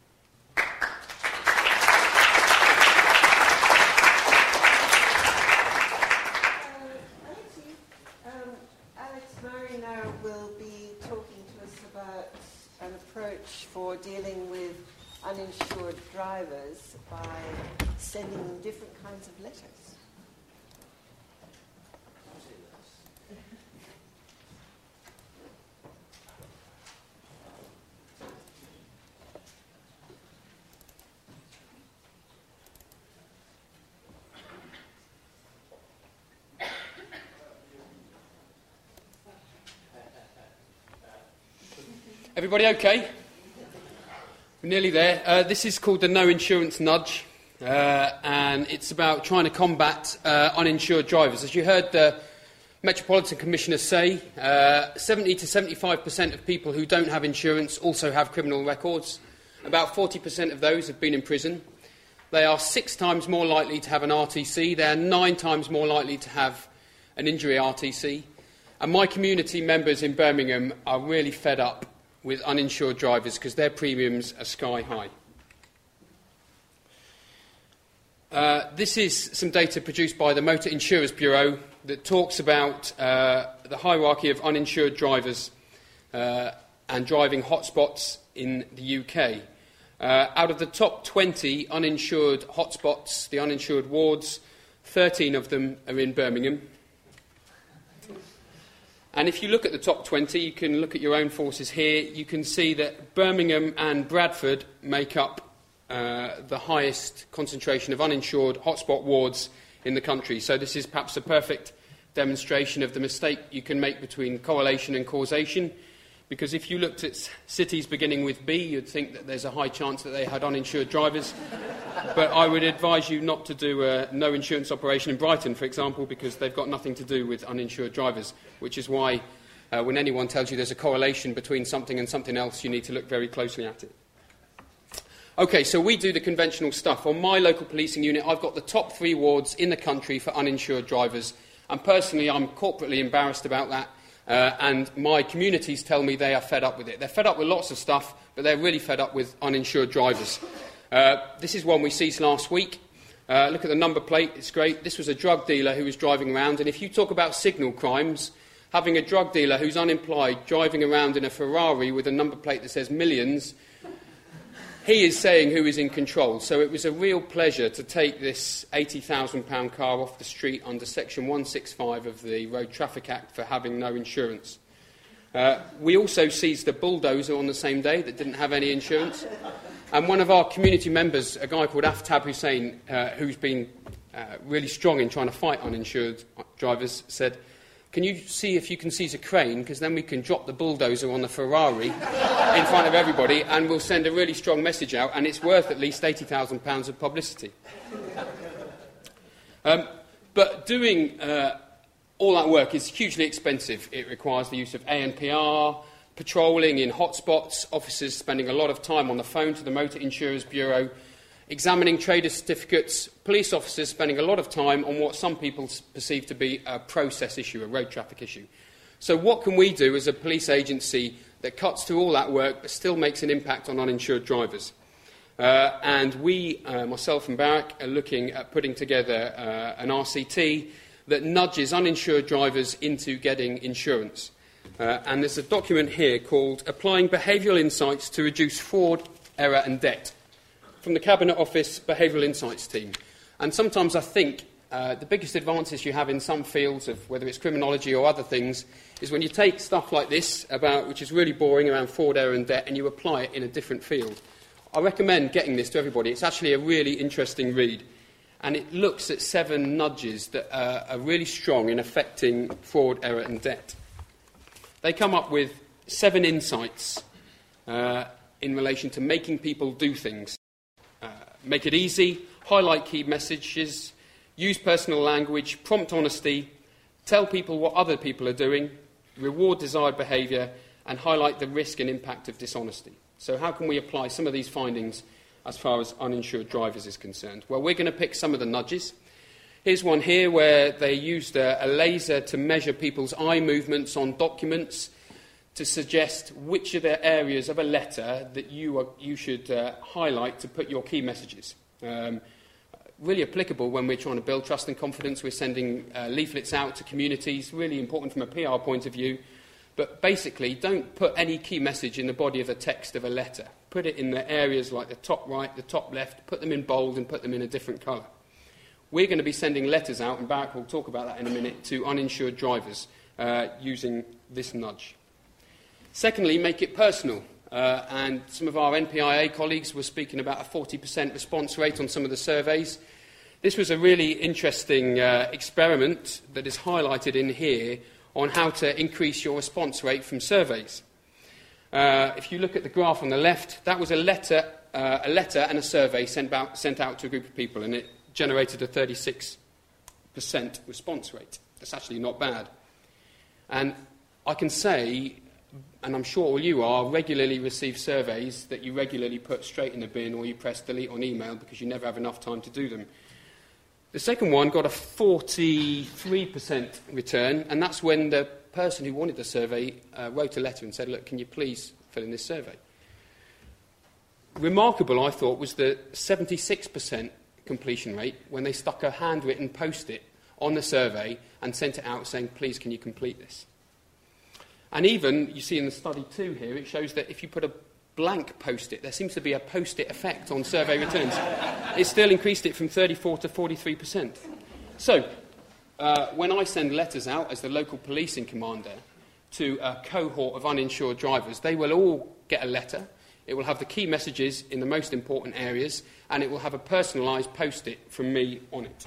An approach for dealing with uninsured drivers by sending them different kinds of letters. Everybody okay? We're nearly there. Uh, this is called the No Insurance Nudge, uh, and it's about trying to combat uh, uninsured drivers. As you heard the Metropolitan Commissioner say, uh, seventy to seventy-five percent of people who don't have insurance also have criminal records. About forty percent of those have been in prison. They are six times more likely to have an R T C. They are nine times more likely to have an injury R T C. And my community members in Birmingham are really fed up with uninsured drivers because their premiums are sky high. Uh, this is some data produced by the Motor Insurers Bureau that talks about uh, the hierarchy of uninsured drivers uh, and driving hotspots in the U K. Uh, out of the top twenty uninsured hotspots, the uninsured wards, thirteen of them are in Birmingham. And if you look at the top twenty, you can look at your own forces here, you can see that Birmingham and Bradford make up uh, the highest concentration of uninsured hotspot wards in the country. So this is perhaps a perfect demonstration of the mistake you can make between correlation and causation. because if you looked at cities beginning with B, you'd think that there's a high chance that they had uninsured drivers. But I would advise you not to do a no insurance operation in Brighton, for example, because they've got nothing to do with uninsured drivers, which is why uh, when anyone tells you there's a correlation between something and something else, you need to look very closely at it. OK, so we do the conventional stuff. On my local policing unit, I've got the top three wards in the country for uninsured drivers. And personally, I'm corporately embarrassed about that. Uh, and my communities tell me they are fed up with it. They're fed up with lots of stuff, but they're really fed up with uninsured drivers. Uh, this is one we seized last week. Uh, look at the number plate. It's great. This was a drug dealer who was driving around. And if you talk about signal crimes, having a drug dealer who's unemployed driving around in a Ferrari with a number plate that says millions, he is saying who is in control. So it was a real pleasure to take this eighty thousand pound car off the street under Section one sixty-five of the Road Traffic Act for having no insurance. Uh, we also seized a bulldozer on the same day that didn't have any insurance. And one of our community members, a guy called Aftab Hussain, uh, who's been uh, really strong in trying to fight uninsured drivers, said, "Can you see if you can seize a crane, because then we can drop the bulldozer on the Ferrari in front of everybody and we'll send a really strong message out, and it's worth at least eighty thousand pounds of publicity." Um, but doing uh, all that work is hugely expensive. It requires the use of A N P R, patrolling in hotspots, officers spending a lot of time on the phone to the Motor Insurers Bureau, examining trader certificates, police officers spending a lot of time on what some people perceive to be a process issue, a road traffic issue. So what can we do as a police agency that cuts through all that work but still makes an impact on uninsured drivers? Uh, and we, uh, myself and Barrack, are looking at putting together uh, an R C T that nudges uninsured drivers into getting insurance. Uh, and there's a document here called Applying Behavioural Insights to Reduce Fraud, Error and Debt, from the Cabinet Office Behavioural Insights team. And sometimes I think uh, the biggest advantage you have in some fields, of whether it's criminology or other things, is when you take stuff like this, about which is really boring, around fraud, error and debt, and you apply it in a different field. I recommend getting this to everybody. It's actually a really interesting read. And it looks at seven nudges that uh, are really strong in affecting fraud, error and debt. They come up with seven insights uh, in relation to making people do things. Uh, make it easy, highlight key messages, use personal language, prompt honesty, tell people what other people are doing, reward desired behaviour, and highlight the risk and impact of dishonesty. So how can we apply some of these findings as far as uninsured drivers is concerned? Well, we're going to pick some of the nudges. Here's one here where they used a, a laser to measure people's eye movements on documents to suggest which are the areas of a letter that you, are, you should uh, highlight to put your key messages. Um, really applicable when we're trying to build trust and confidence. We're sending uh, leaflets out to communities, really important from a P R point of view. But basically, don't put any key message in the body of the text of a letter. Put it in the areas like the top right, the top left, put them in bold and put them in a different colour. We're going to be sending letters out, and Barrack will talk about that in a minute, to uninsured drivers uh, using this nudge. Secondly, make it personal. Uh, and some of our N P I A colleagues were speaking about a forty percent response rate on some of the surveys. This was a really interesting uh, experiment that is highlighted in here on how to increase your response rate from surveys. Uh, if you look at the graph on the left, that was a letter, uh, a letter and a survey sent out, sent out to a group of people, and it generated a thirty-six percent response rate. That's actually not bad. And I can say, and I'm sure all you are, regularly receive surveys that you regularly put straight in the bin or you press delete on email because you never have enough time to do them. The second one got a forty-three percent return, and that's when the person who wanted the survey uh, wrote a letter and said, look, can you please fill in this survey? Remarkable, I thought, was the seventy-six percent completion rate when they stuck a handwritten post-it on the survey and sent it out saying, please, can you complete this? And even, you see in the study two here, it shows that if you put a blank post-it, there seems to be a post-it effect on survey returns. It still increased it from thirty-four to forty-three percent. So, uh, when I send letters out as the local policing commander to a cohort of uninsured drivers, they will all get a letter. It will have the key messages in the most important areas, and it will have a personalised post-it from me on it.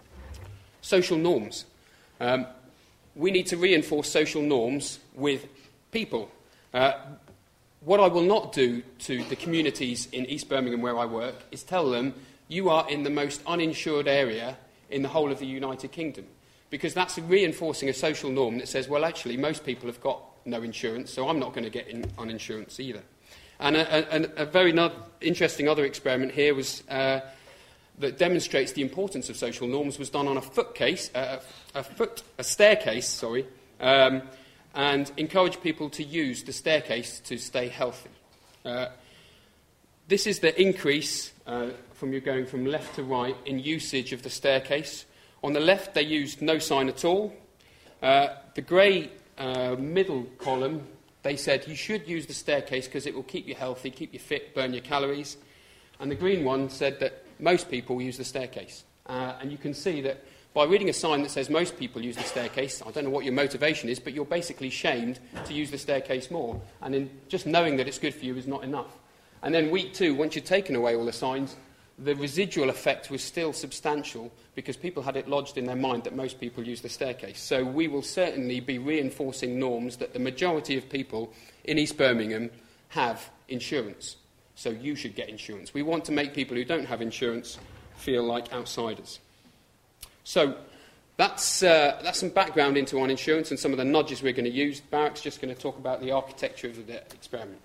Social norms. Um, we need to reinforce social norms with people. Uh, what I will not do to the communities in East Birmingham where I work is tell them, you are in the most uninsured area in the whole of the United Kingdom. Because that's reinforcing a social norm that says, well, actually, most people have got no insurance, so I'm not going to get in on insurance either. And a, a, a very no- interesting other experiment here was uh, that demonstrates the importance of social norms was done on a foot case, uh, a foot, a staircase, sorry, um, and encouraged people to use the staircase to stay healthy. Uh, this is the increase uh, from you going from left to right in usage of the staircase. On the left, they used no sign at all. Uh, the grey uh, middle column, they said you should use the staircase because it will keep you healthy, keep you fit, burn your calories. And the green one said that most people use the staircase. Uh, and you can see that by reading a sign that says most people use the staircase, I don't know what your motivation is, but you're basically shamed to use the staircase more. And in just knowing that it's good for you is not enough. And then week two, once you've taken away all the signs, the residual effect was still substantial because people had it lodged in their mind that most people use the staircase. So we will certainly be reinforcing norms that the majority of people in East Birmingham have insurance. So you should get insurance. We want to make people who don't have insurance feel like outsiders. So that's, uh, that's some background into on insurance and some of the nudges we're going to use. Barak's just going to talk about the architecture of the experiment.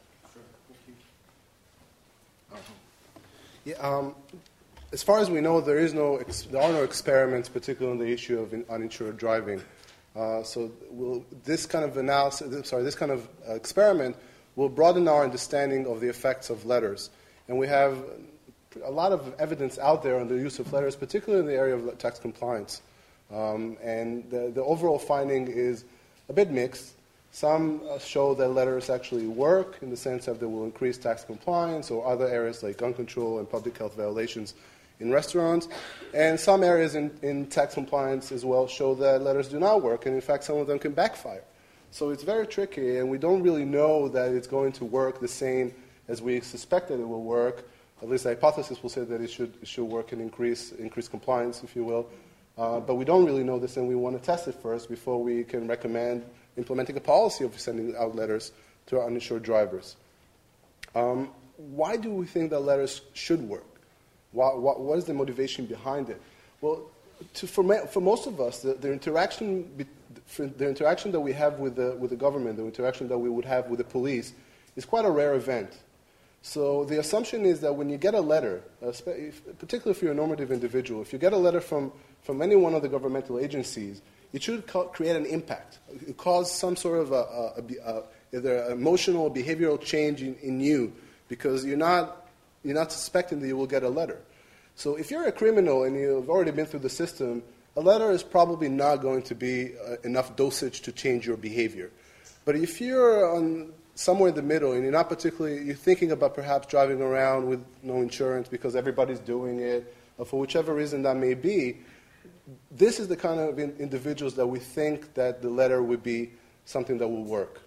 Yeah, um, as far as we know, there is no ex- there are no experiments, particularly on the issue of in- uninsured driving. Uh, so, we'll, this kind of analysis, sorry, this kind of uh, experiment will broaden our understanding of the effects of letters, and we have a lot of evidence out there on the use of letters, particularly in the area of tax compliance. Um, and the, the overall finding is a bit mixed. Some uh, show that letters actually work in the sense that they will increase tax compliance or other areas like gun control and public health violations in restaurants. And some areas in, in tax compliance as well show that letters do not work, and in fact some of them can backfire. So it's very tricky, and we don't really know that it's going to work the same as we suspect that it will work. At least the hypothesis will say that it should, it should work and increase, increase compliance, if you will. Uh, but we don't really know this, and we want to test it first before we can recommend implementing a policy of sending out letters to our uninsured drivers. Um, why do we think that letters should work? Why, what, what is the motivation behind it? Well, to, for, ma- for most of us, the, the, interaction be, the interaction that we have with the, with the government, the interaction that we would have with the police, is quite a rare event. So the assumption is that when you get a letter, uh, particularly if you're a normative individual, if you get a letter from, from any one of the governmental agencies, it should co- create an impact. It cause some sort of a, a, a, a either emotional or behavioral change in, in you, because you're not, you're not suspecting that you will get a letter. So if you're a criminal and you've already been through the system, a letter is probably not going to be uh, enough dosage to change your behavior. But if you're on somewhere in the middle and you're not particularly, you're thinking about perhaps driving around with no insurance because everybody's doing it, or for whichever reason that may be, this is the kind of in- individuals that we think that the letter would be something that will work.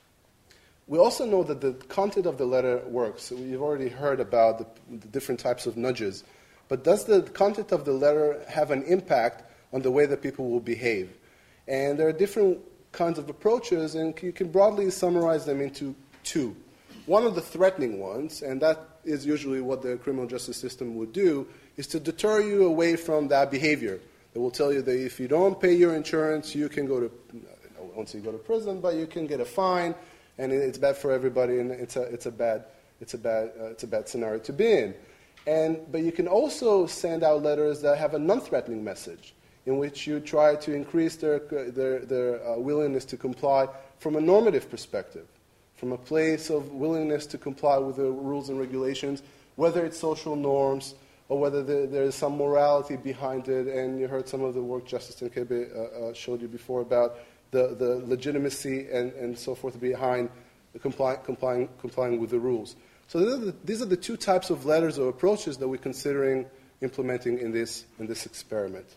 We also know that the content of the letter works. We've already heard about the, the different types of nudges. But does the content of the letter have an impact on the way that people will behave? And there are different kinds of approaches, and you can broadly summarize them into two. One of the threatening ones, and that is usually what the criminal justice system would do, is to deter you away from that behavior. They will tell you that if you don't pay your insurance, you can go to, I won't say go to prison, but you can get a fine, and it's bad for everybody, and it's a it's a bad it's a bad uh, it's a bad scenario to be in. And but you can also send out letters that have a non-threatening message, in which you try to increase their their their uh, willingness to comply from a normative perspective, from a place of willingness to comply with the rules and regulations, whether it's social norms, or whether there, there is some morality behind it. And you heard some of the work Justice Nkebe uh, uh, showed you before about the, the legitimacy and, and so forth behind the comply, complying, complying with the rules. So these are, the, these are the two types of letters or approaches that we're considering implementing in this, in this experiment.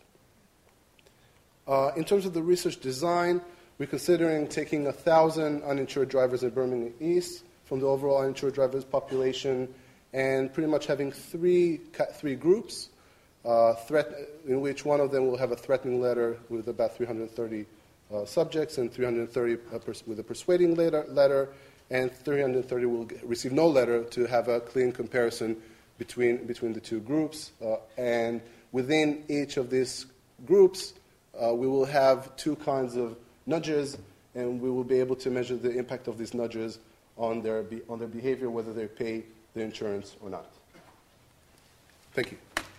Uh, in terms of the research design, we're considering taking one thousand uninsured drivers in Birmingham East from the overall uninsured drivers population, and pretty much having three three groups, uh, threat, in which one of them will have a threatening letter with about three hundred thirty uh, subjects and three hundred thirty uh, pers- with a persuading letter, letter, and three hundred thirty will get, receive no letter to have a clean comparison between, between the two groups. Uh, and within each of these groups, uh, we will have two kinds of nudges, and we will be able to measure the impact of these nudges on their, be- on their behavior, whether they pay the insurance or not. Thank you.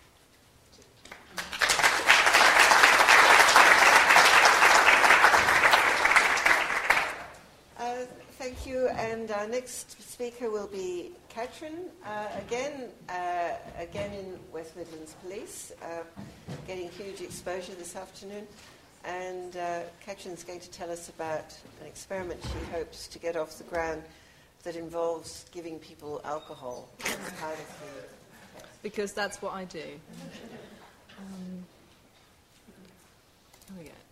Uh, thank you. And our next speaker will be Katrin, uh, again, uh, again in West Midlands Police, uh, getting huge exposure this afternoon. And uh, Katrin's going to tell us about an experiment she hopes to get off the ground that involves giving people alcohol as part of the test. Because that's what I do. Um, here we go.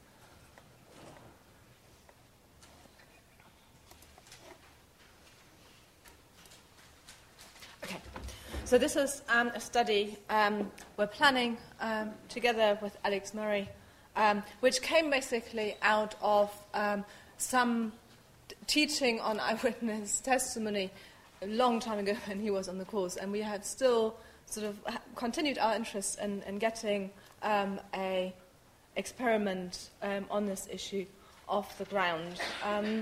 Okay, so this is um, a study um, we're planning um, together with Alex Murray, um, which came basically out of um, some t- teaching on eyewitness testimony a long time ago when he was on the course, and we have still sort of ha- continued our interest in, in getting um, a experiment um, on this issue off the ground. Um,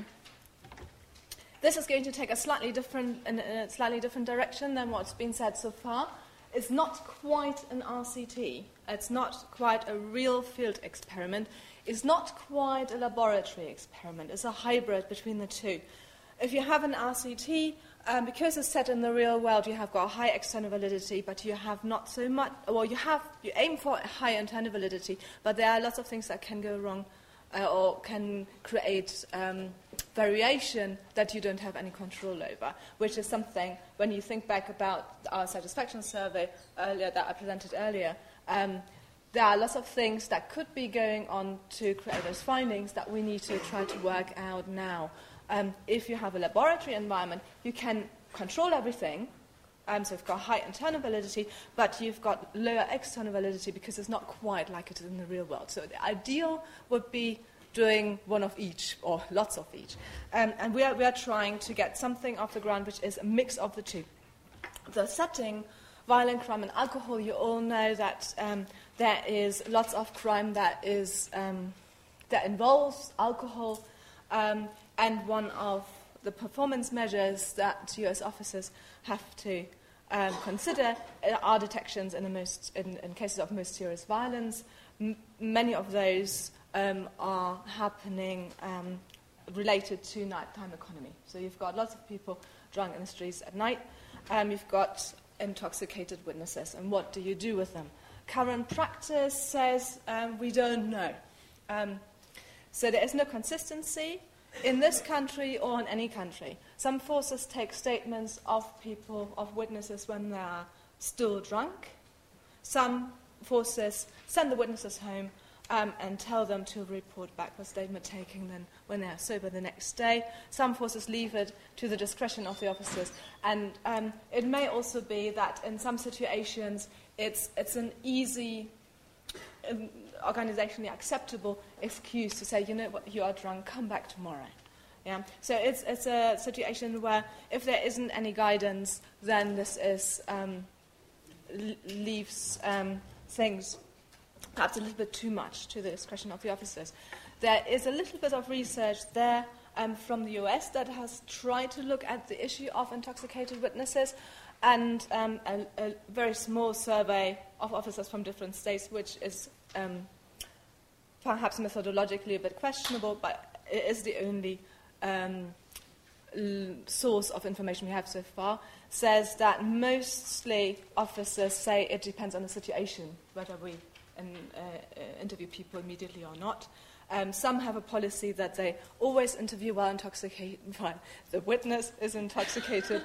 This is going to take a slightly different, in a slightly different direction than what's been said so far. It's not quite an R C T. It's not quite a real field experiment. It's not quite a laboratory experiment. It's a hybrid between the two. If you have an R C T, um, because it's set in the real world, you have got a high external validity, but you have not so much. Well, you have you aim for a high internal validity, but there are lots of things that can go wrong. Uh, or can create um, variation that you don't have any control over, which is something, when you think back about our satisfaction survey earlier that I presented earlier, um, there are lots of things that could be going on to create those findings that we need to try to work out now. Um, if you have a laboratory environment, you can control everything. Um, so you've got high internal validity, but you've got lower external validity because it's not quite like it is in the real world. So the ideal would be doing one of each, or lots of each. Um, and we are, we are trying to get something off the ground which is a mix of the two. The setting, violent crime and alcohol, you all know that um, there is lots of crime that is um, that involves alcohol, um, and one of the performance measures that U S officers have to um, consider are detections in, the most, in, in cases of most serious violence. M- many of those um, are happening um, related to nighttime economy. So you've got lots of people drunk in the streets at night. Um, you've got intoxicated witnesses, and what do you do with them? Current practice says um, we don't know. Um, so there is no consistency in this country or in any country. Some forces take statements of people, of witnesses, when they are still drunk. Some forces send the witnesses home um, and tell them to report back what statement taking then when they are sober the next day. Some forces leave it to the discretion of the officers. And um, it may also be that in some situations it's, it's an easy, um, organizationally acceptable excuse to say, you know what, you are drunk, come back tomorrow. Yeah? So it's, it's a situation where if there isn't any guidance, then this is um, l- leaves um, things perhaps a little bit too much to the discretion of the officers. There is a little bit of research there um, from the U S that has tried to look at the issue of intoxicated witnesses, and um, a, a very small survey of officers from different states, which is um, perhaps methodologically a bit questionable, but it is the only um, l- source of information we have so far, says that mostly officers say it depends on the situation, whether we in, uh, uh, interview people immediately or not. Um, some have a policy that they always interview while intoxicated, while the witness is intoxicated,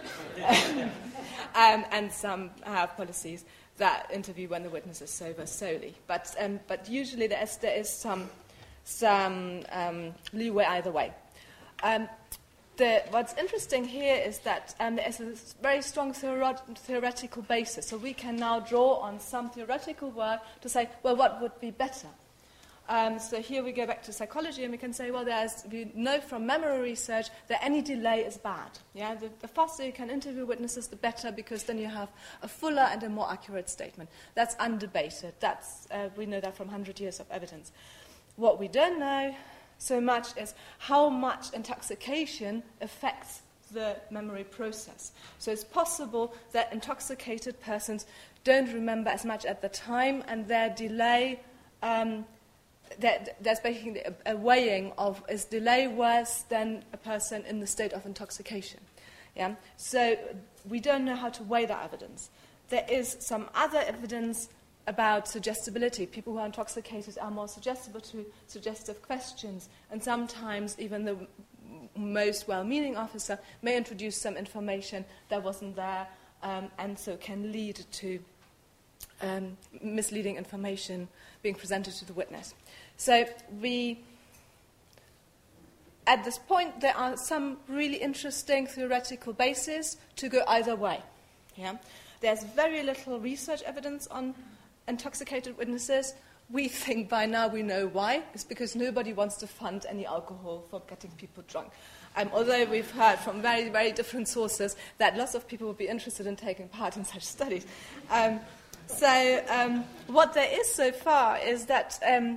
um, and some have policies that interview when the witness is sober solely. But, um, but usually there is, there is some, some um, leeway either way. Um, the, what's interesting here is that um, there is a very strong theoret- theoretical basis. So we can now draw on some theoretical work to say, well, what would be better? Um, so here we go back to psychology, and we can say, well, there's, we know from memory research that any delay is bad. Yeah, the, the faster you can interview witnesses, the better, because then you have a fuller and a more accurate statement. That's undebated. That's uh, we know that from one hundred years of evidence. What we don't know so much is how much intoxication affects the memory process. So it's possible that intoxicated persons don't remember as much at the time, and their delay. Um, That, there's basically a, a weighing of, is delay worse than a person in the state of intoxication? Yeah? So we don't know how to weigh that evidence. There is some other evidence about suggestibility. People who are intoxicated are more suggestible to suggestive questions, and sometimes even the most well-meaning officer may introduce some information that wasn't there, um, and so can lead to um, misleading information being presented to the witness. So we, at this point, there are some really interesting theoretical bases to go either way. Yeah? There's very little research evidence on intoxicated witnesses. We think by now we know why. It's because nobody wants to fund any alcohol for getting people drunk. Um, although we've heard from very, very different sources that lots of people would be interested in taking part in such studies. Um, so um, what there is so far is that um,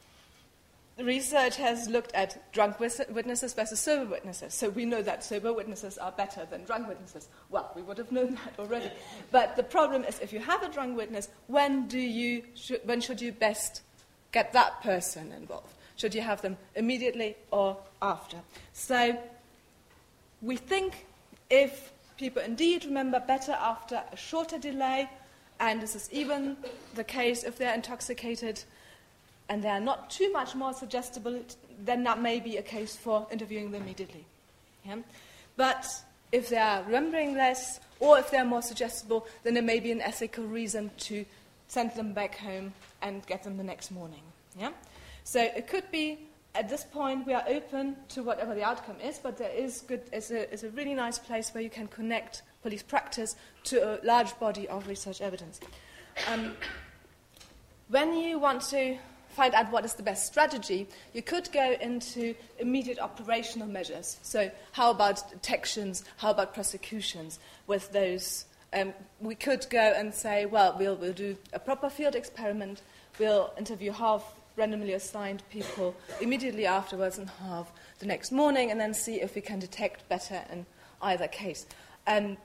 research has looked at drunk witnesses versus sober witnesses. So we know that sober witnesses are better than drunk witnesses. Well, we would have known that already. But the problem is, if you have a drunk witness, when do you sh- when should you best get that person involved? Should you have them immediately or after? So we think if people indeed remember better after a shorter delay, and this is even the case if they're intoxicated, and they are not too much more suggestible, then that may be a case for interviewing them immediately. Yeah? But if they are remembering less, or if they are more suggestible, then there may be an ethical reason to send them back home and get them the next morning. Yeah? So it could be, at this point, we are open to whatever the outcome is, but there is good, is a, is a really nice place where you can connect police practice to a large body of research evidence. Um, when you want to find out what is the best strategy, you could go into immediate operational measures. So how about detections? How about prosecutions with those? Um, we could go and say, well, we'll, we'll do a proper field experiment. We'll interview half randomly assigned people immediately afterwards and half the next morning, and then see if we can detect better in either case. Um,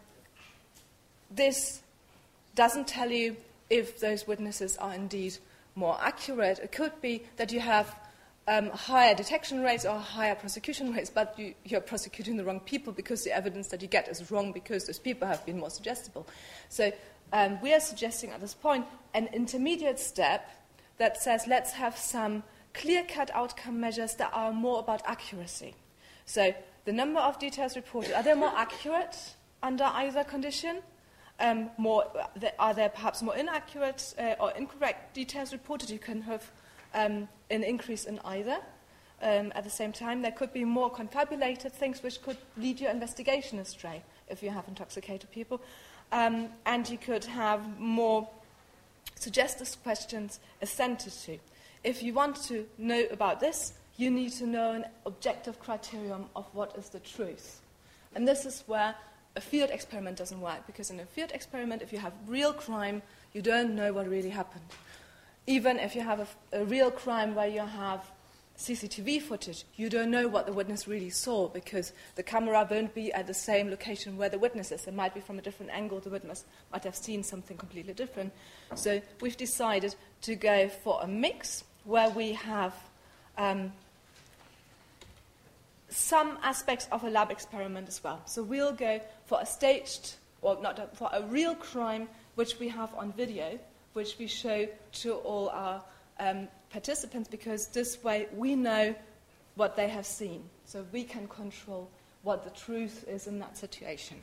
this doesn't tell you if those witnesses are indeed more accurate. It could be that you have um, higher detection rates or higher prosecution rates, but you, you're prosecuting the wrong people because the evidence that you get is wrong because those people have been more suggestible. So um, we are suggesting at this point an intermediate step that says let's have some clear-cut outcome measures that are more about accuracy. So the number of details reported, are they more accurate under either condition? Um, more, are there perhaps more inaccurate uh, or incorrect details reported? You can have um, an increase in either. Um, at the same time, there could be more confabulated things which could lead your investigation astray if you have intoxicated people. Um, and you could have more suggestive questions assented to. If you want to know about this, you need to know an objective criterion of what is the truth. And this is where a field experiment doesn't work, because in a field experiment, if you have real crime, you don't know what really happened. Even if you have a, a real crime where you have C C T V footage, you don't know what the witness really saw, because the camera won't be at the same location where the witness is. It might be from a different angle. The witness might have seen something completely different. So we've decided to go for a mix where we have um, some aspects of a lab experiment as well. So we'll go for a staged, or not a, for a real crime, which we have on video, which we show to all our um, participants, because this way we know what they have seen. So we can control what the truth is in that situation.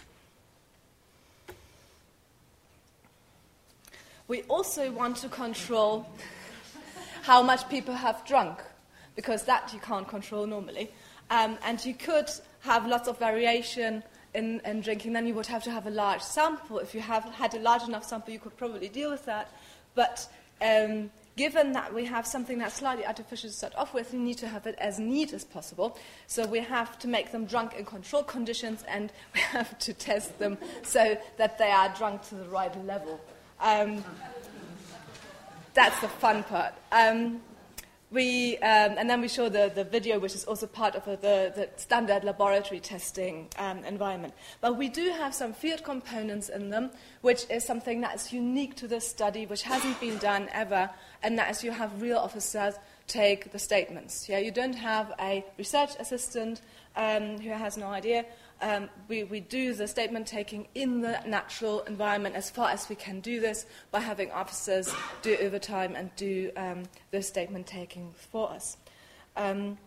We also want to control how much people have drunk, because that you can't control normally. Um, and you could have lots of variation in, in drinking. Then you would have to have a large sample. If you have had a large enough sample, you could probably deal with that. But um, given that we have something that's slightly artificial to start off with, we need to have it as neat as possible. So we have to make them drunk in controlled conditions, and we have to test them so that they are drunk to the right level. Um, that's the fun part. Um, We, um, and then we show the, the video, which is also part of the, the standard laboratory testing um, environment. But we do have some field components in them, which is something that is unique to this study, which hasn't been done ever, and that is you have real officers take the statements. Yeah, you don't have a research assistant um, who has no idea. Um, we, we do the statement taking in the natural environment as far as we can do this by having officers do overtime and do um, the statement taking for us. Um,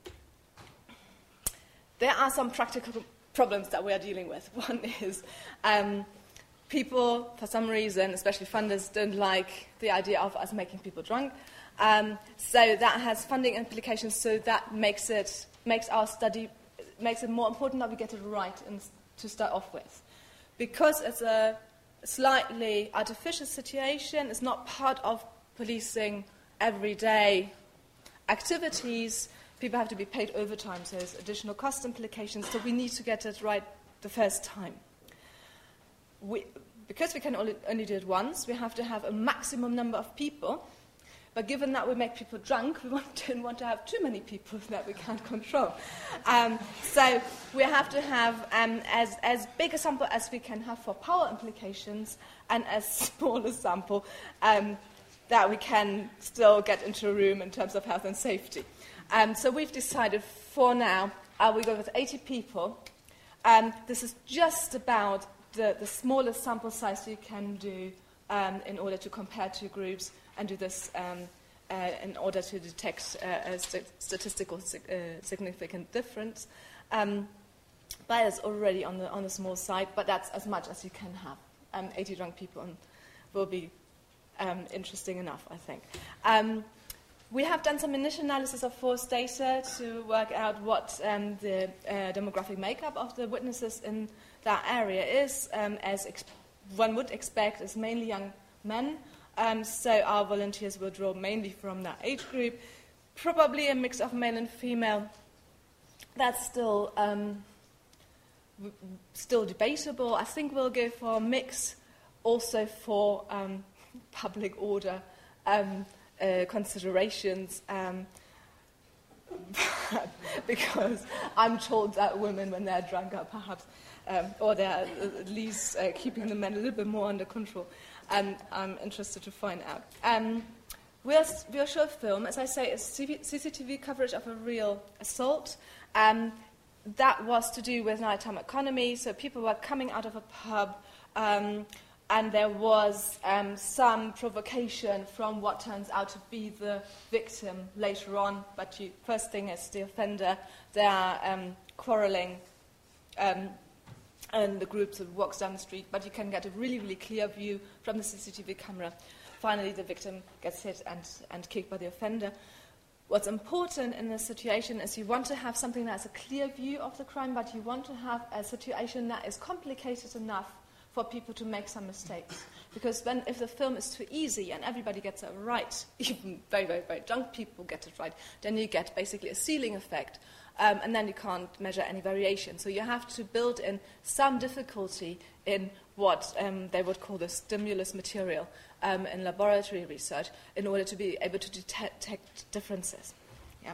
there are some practical problems that we are dealing with. One is um, people, for some reason, especially funders, don't like the idea of us making people drunk. Um, so that has funding implications, so that makes it makes our study makes it more important that we get it right in, to start off with. Because it's a slightly artificial situation, it's not part of policing everyday activities, people have to be paid overtime, so there's additional cost implications, so we need to get it right the first time. We, because we can only, only do it once, we have to have a maximum number of people. But given that we make people drunk, we want, don't want to have too many people that we can't control. Um, so we have to have um, as, as big a sample as we can have for power implications, and as small a sample um, that we can still get into a room in terms of health and safety. Um, so we've decided for now, uh, we go with eighty people. Um, this is just about the, the smallest sample size you can do um, in order to compare two groups and do this um, uh, in order to detect uh, a st- statistical sig- uh, significant difference. Um, but it's already on the on the small side, but that's as much as you can have. Um, eighty drunk people on, will be um, interesting enough, I think. Um, we have done some initial analysis of force data to work out what um, the uh, demographic makeup of the witnesses in that area is. Um, as ex- one would expect, is mainly young men. Um, so our volunteers will draw mainly from that age group, probably a mix of male and female. That's still um, w- still debatable. I think we'll go for a mix also for um, public order um, uh, considerations, um, because I'm told that women, when they're drunk, are perhaps, um, or they're at least uh, keeping the men a little bit more under control. And I'm interested to find out. Um, we'll, we'll show a film, as I say, a C C T V coverage of a real assault. Um, that was to do with nighttime economy, so people were coming out of a pub, um, and there was um, some provocation from what turns out to be the victim later on, but you, first thing is the offender, they are um, quarrelling, um, and the group sort of walks down the street, but you can get a really, really clear view from the C C T V camera. Finally, the victim gets hit and, and kicked by the offender. What's important in this situation is you want to have something that has a clear view of the crime, but you want to have a situation that is complicated enough for people to make some mistakes. Because then if the film is too easy and everybody gets it right, even very, very, very drunk people get it right, then you get basically a ceiling effect. Um, and then you can't measure any variation. So you have to build in some difficulty in what um, they would call the stimulus material um, in laboratory research in order to be able to detect differences. Yeah.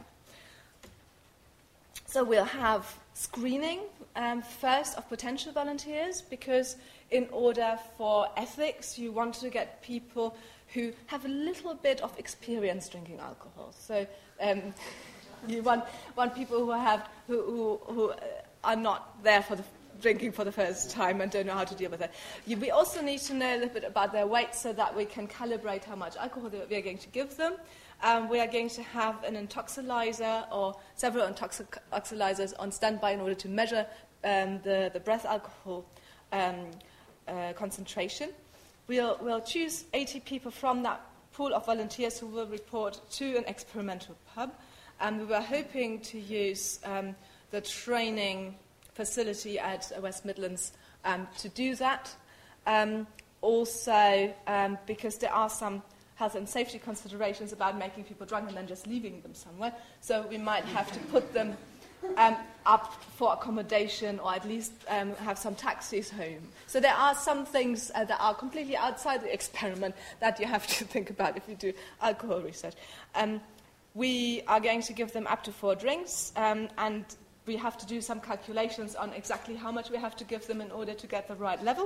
So we'll have screening um, first of potential volunteers, because in order for ethics, you want to get people who have a little bit of experience drinking alcohol. So um, you want, want people who have who, who, who are not there for the drinking for the first time and don't know how to deal with it. You, we also need to know a little bit about their weight so that we can calibrate how much alcohol we are going to give them. Um, we are going to have an intoxilizer or several intoxilizers on standby in order to measure um, the, the breath alcohol um, uh, concentration. We'll, we'll choose eighty people from that pool of volunteers who will report to an experimental pub. And we were hoping to use um, the training facility at West Midlands um, to do that. Um, also, um, because there are some health and safety considerations about making people drunk and then just leaving them somewhere. So we might have to put them um, up for accommodation, or at least um, have some taxis home. So there are some things uh, that are completely outside the experiment that you have to think about if you do alcohol research. Um, we are going to give them up to four drinks, um, and we have to do some calculations on exactly how much we have to give them in order to get the right level.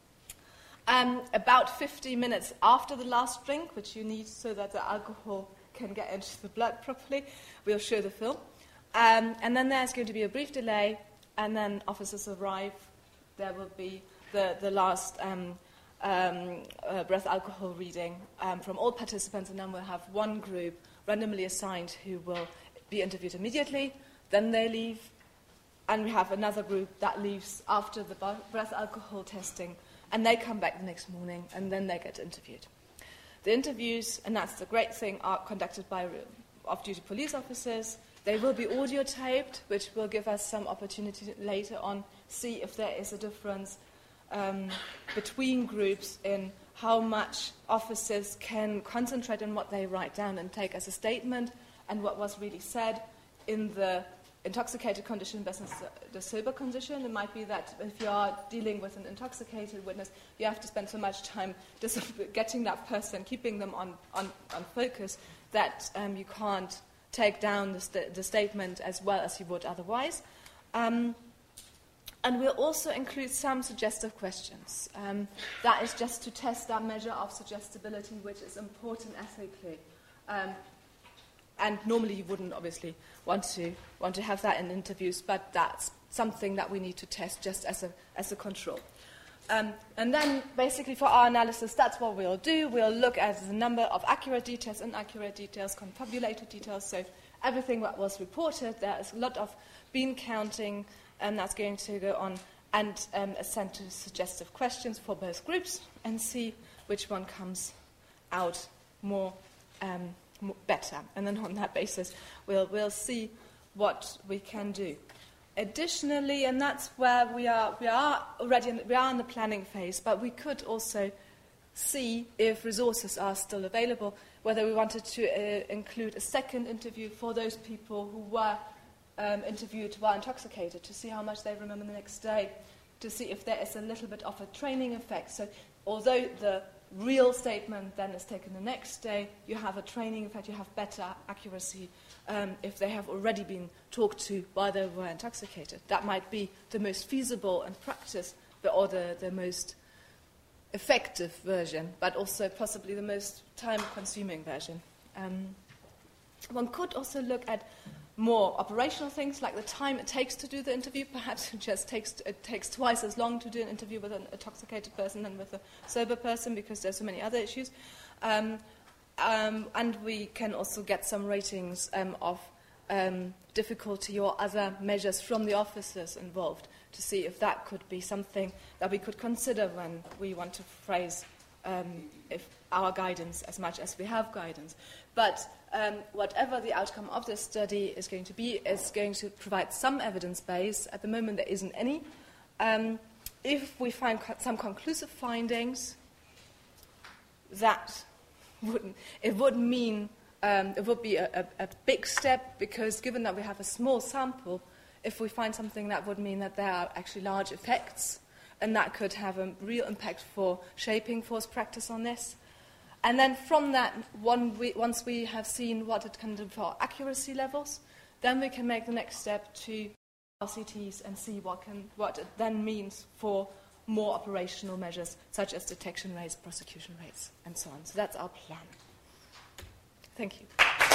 Um, about fifty minutes after the last drink, which you need so that the alcohol can get into the blood properly, we'll show the film. Um, and then there's going to be a brief delay, and then officers arrive. There will be the, the last um, um, uh, breath alcohol reading um, from all participants, and then we'll have one group randomly assigned who will be interviewed immediately. Then they leave, and we have another group that leaves after the breath alcohol testing, and they come back the next morning, and then they get interviewed. The interviews, and that's the great thing, are conducted by off-duty police officers. They will be audio taped, which will give us some opportunity later on see if there is a difference um, between groups in how much officers can concentrate on what they write down and take as a statement and what was really said in the intoxicated condition versus the sober condition. It might be that if you are dealing with an intoxicated witness, you have to spend so much time just getting that person, keeping them on, on, on focus, that um, you can't take down the, st- the statement as well as you would otherwise. Um, and we'll also include some suggestive questions. Um, that is just to test that measure of suggestibility, which is important ethically. Um, and normally you wouldn't obviously want to want to have that in interviews, but that's something that we need to test just as a as a control. Um, and then, basically, for our analysis, that's what we'll do. We'll look at the number of accurate details, inaccurate details, confabulated details, so everything that was reported. There is a lot of bean counting, and that's going to go on, and um, assent to suggestive questions for both groups, and see which one comes out more, um, more better. And then on that basis, we'll, we'll see what we can do. Additionally, and that's where we are, we are already in, we are in the planning phase, but we could also see if resources are still available, whether we wanted to uh, include a second interview for those people who were um, interviewed while intoxicated, to see how much they remember the next day, to see if there is a little bit of a training effect. So although the real statement then is taken the next day, you have a training effect, you have better accuracy um, if they have already been talked to while they were intoxicated. That might be the most feasible in practice, but, or the, the most effective version, but also possibly the most time-consuming version. Um, one could also look at more operational things, like the time it takes to do the interview. Perhaps it just takes it takes twice as long to do an interview with an intoxicated person than with a sober person, because there's so many other issues. Um, um, and we can also get some ratings um, of um, difficulty or other measures from the officers involved, to see if that could be something that we could consider when we want to phrase um, if our guidance as much as we have guidance. But um, whatever the outcome of this study is going to be, is going to provide some evidence base. At the moment, there isn't any. Um, if we find co- some conclusive findings, that wouldn't, it would mean um, it would be a, a, a big step, because given that we have a small sample, if we find something, that would mean that there are actually large effects, and that could have a real impact for shaping force practice on this. And then from that, one we, once we have seen what it can do for accuracy levels, then we can make the next step to R C Ts and see what, can, what it then means for more operational measures, such as detection rates, prosecution rates, and so on. So that's our plan. Thank you.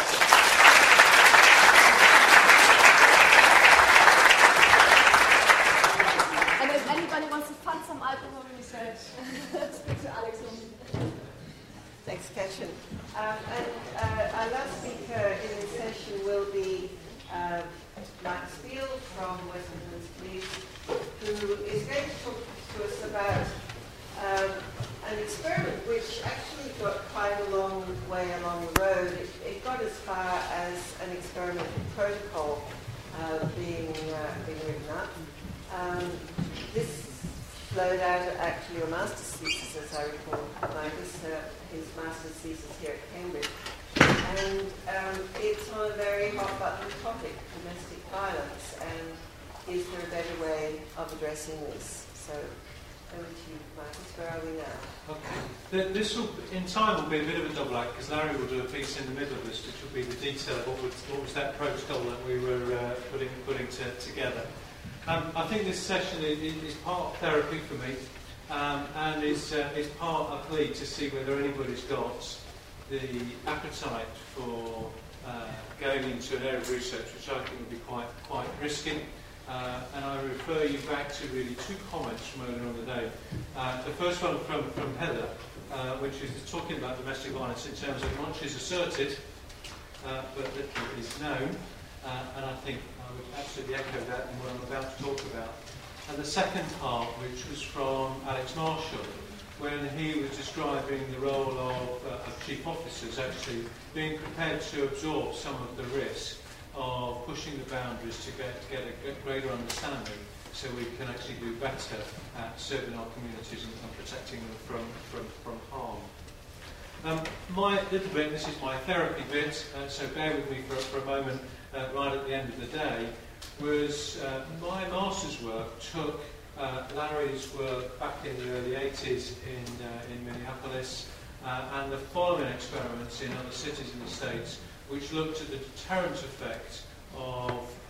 And if anybody wants to fund some alcohol research, speak to Alex. Thanks, Katrin. Um, and uh, our last speaker in this session will be uh, Max Field from West Midlands Police, who is going to talk to us about um, an experiment which actually got quite a long way along the road. It, it got as far as an experimental protocol uh, being, uh, being written up. Um, this flowed out of actually your master's thesis, as I recall, Marcus, uh, his master's thesis here at Cambridge. And um, it's on a very hot-button topic, domestic violence, and is there a better way of addressing this? So, over to you, Marcus. Where are we now? Okay. This will, in time, will be a bit of a double act, because Larry will do a piece in the middle of this, which will be the detail of what was, what was that protocol that we were uh, putting, putting to, together. Um, I think this session is, is part therapy for me, um, and is, uh, is part a plea to see whether anybody's got the appetite for uh, going into an area of research, which I think would be quite, quite risky. Uh, and I refer you back to really two comments from earlier on the day. Uh, the first one from, from Heather, uh, which is talking about domestic violence in terms of much is asserted, uh, but little is known. Uh, and I think I would absolutely echo that in what I'm about to talk about. And the second part, which was from Alex Marshall, when he was describing the role of, uh, of chief officers actually being prepared to absorb some of the risk of pushing the boundaries to get, get a greater understanding so we can actually do better at serving our communities and, and protecting them from, from, from harm. Um, my little bit, this is my therapy bit, uh, so bear with me for, for a moment uh, right at the end of the day, was uh, my master's work took uh, Larry's work back in the early eighties in, uh, in Minneapolis uh, and the following experiments in other cities in the States, which looked at the deterrent effect of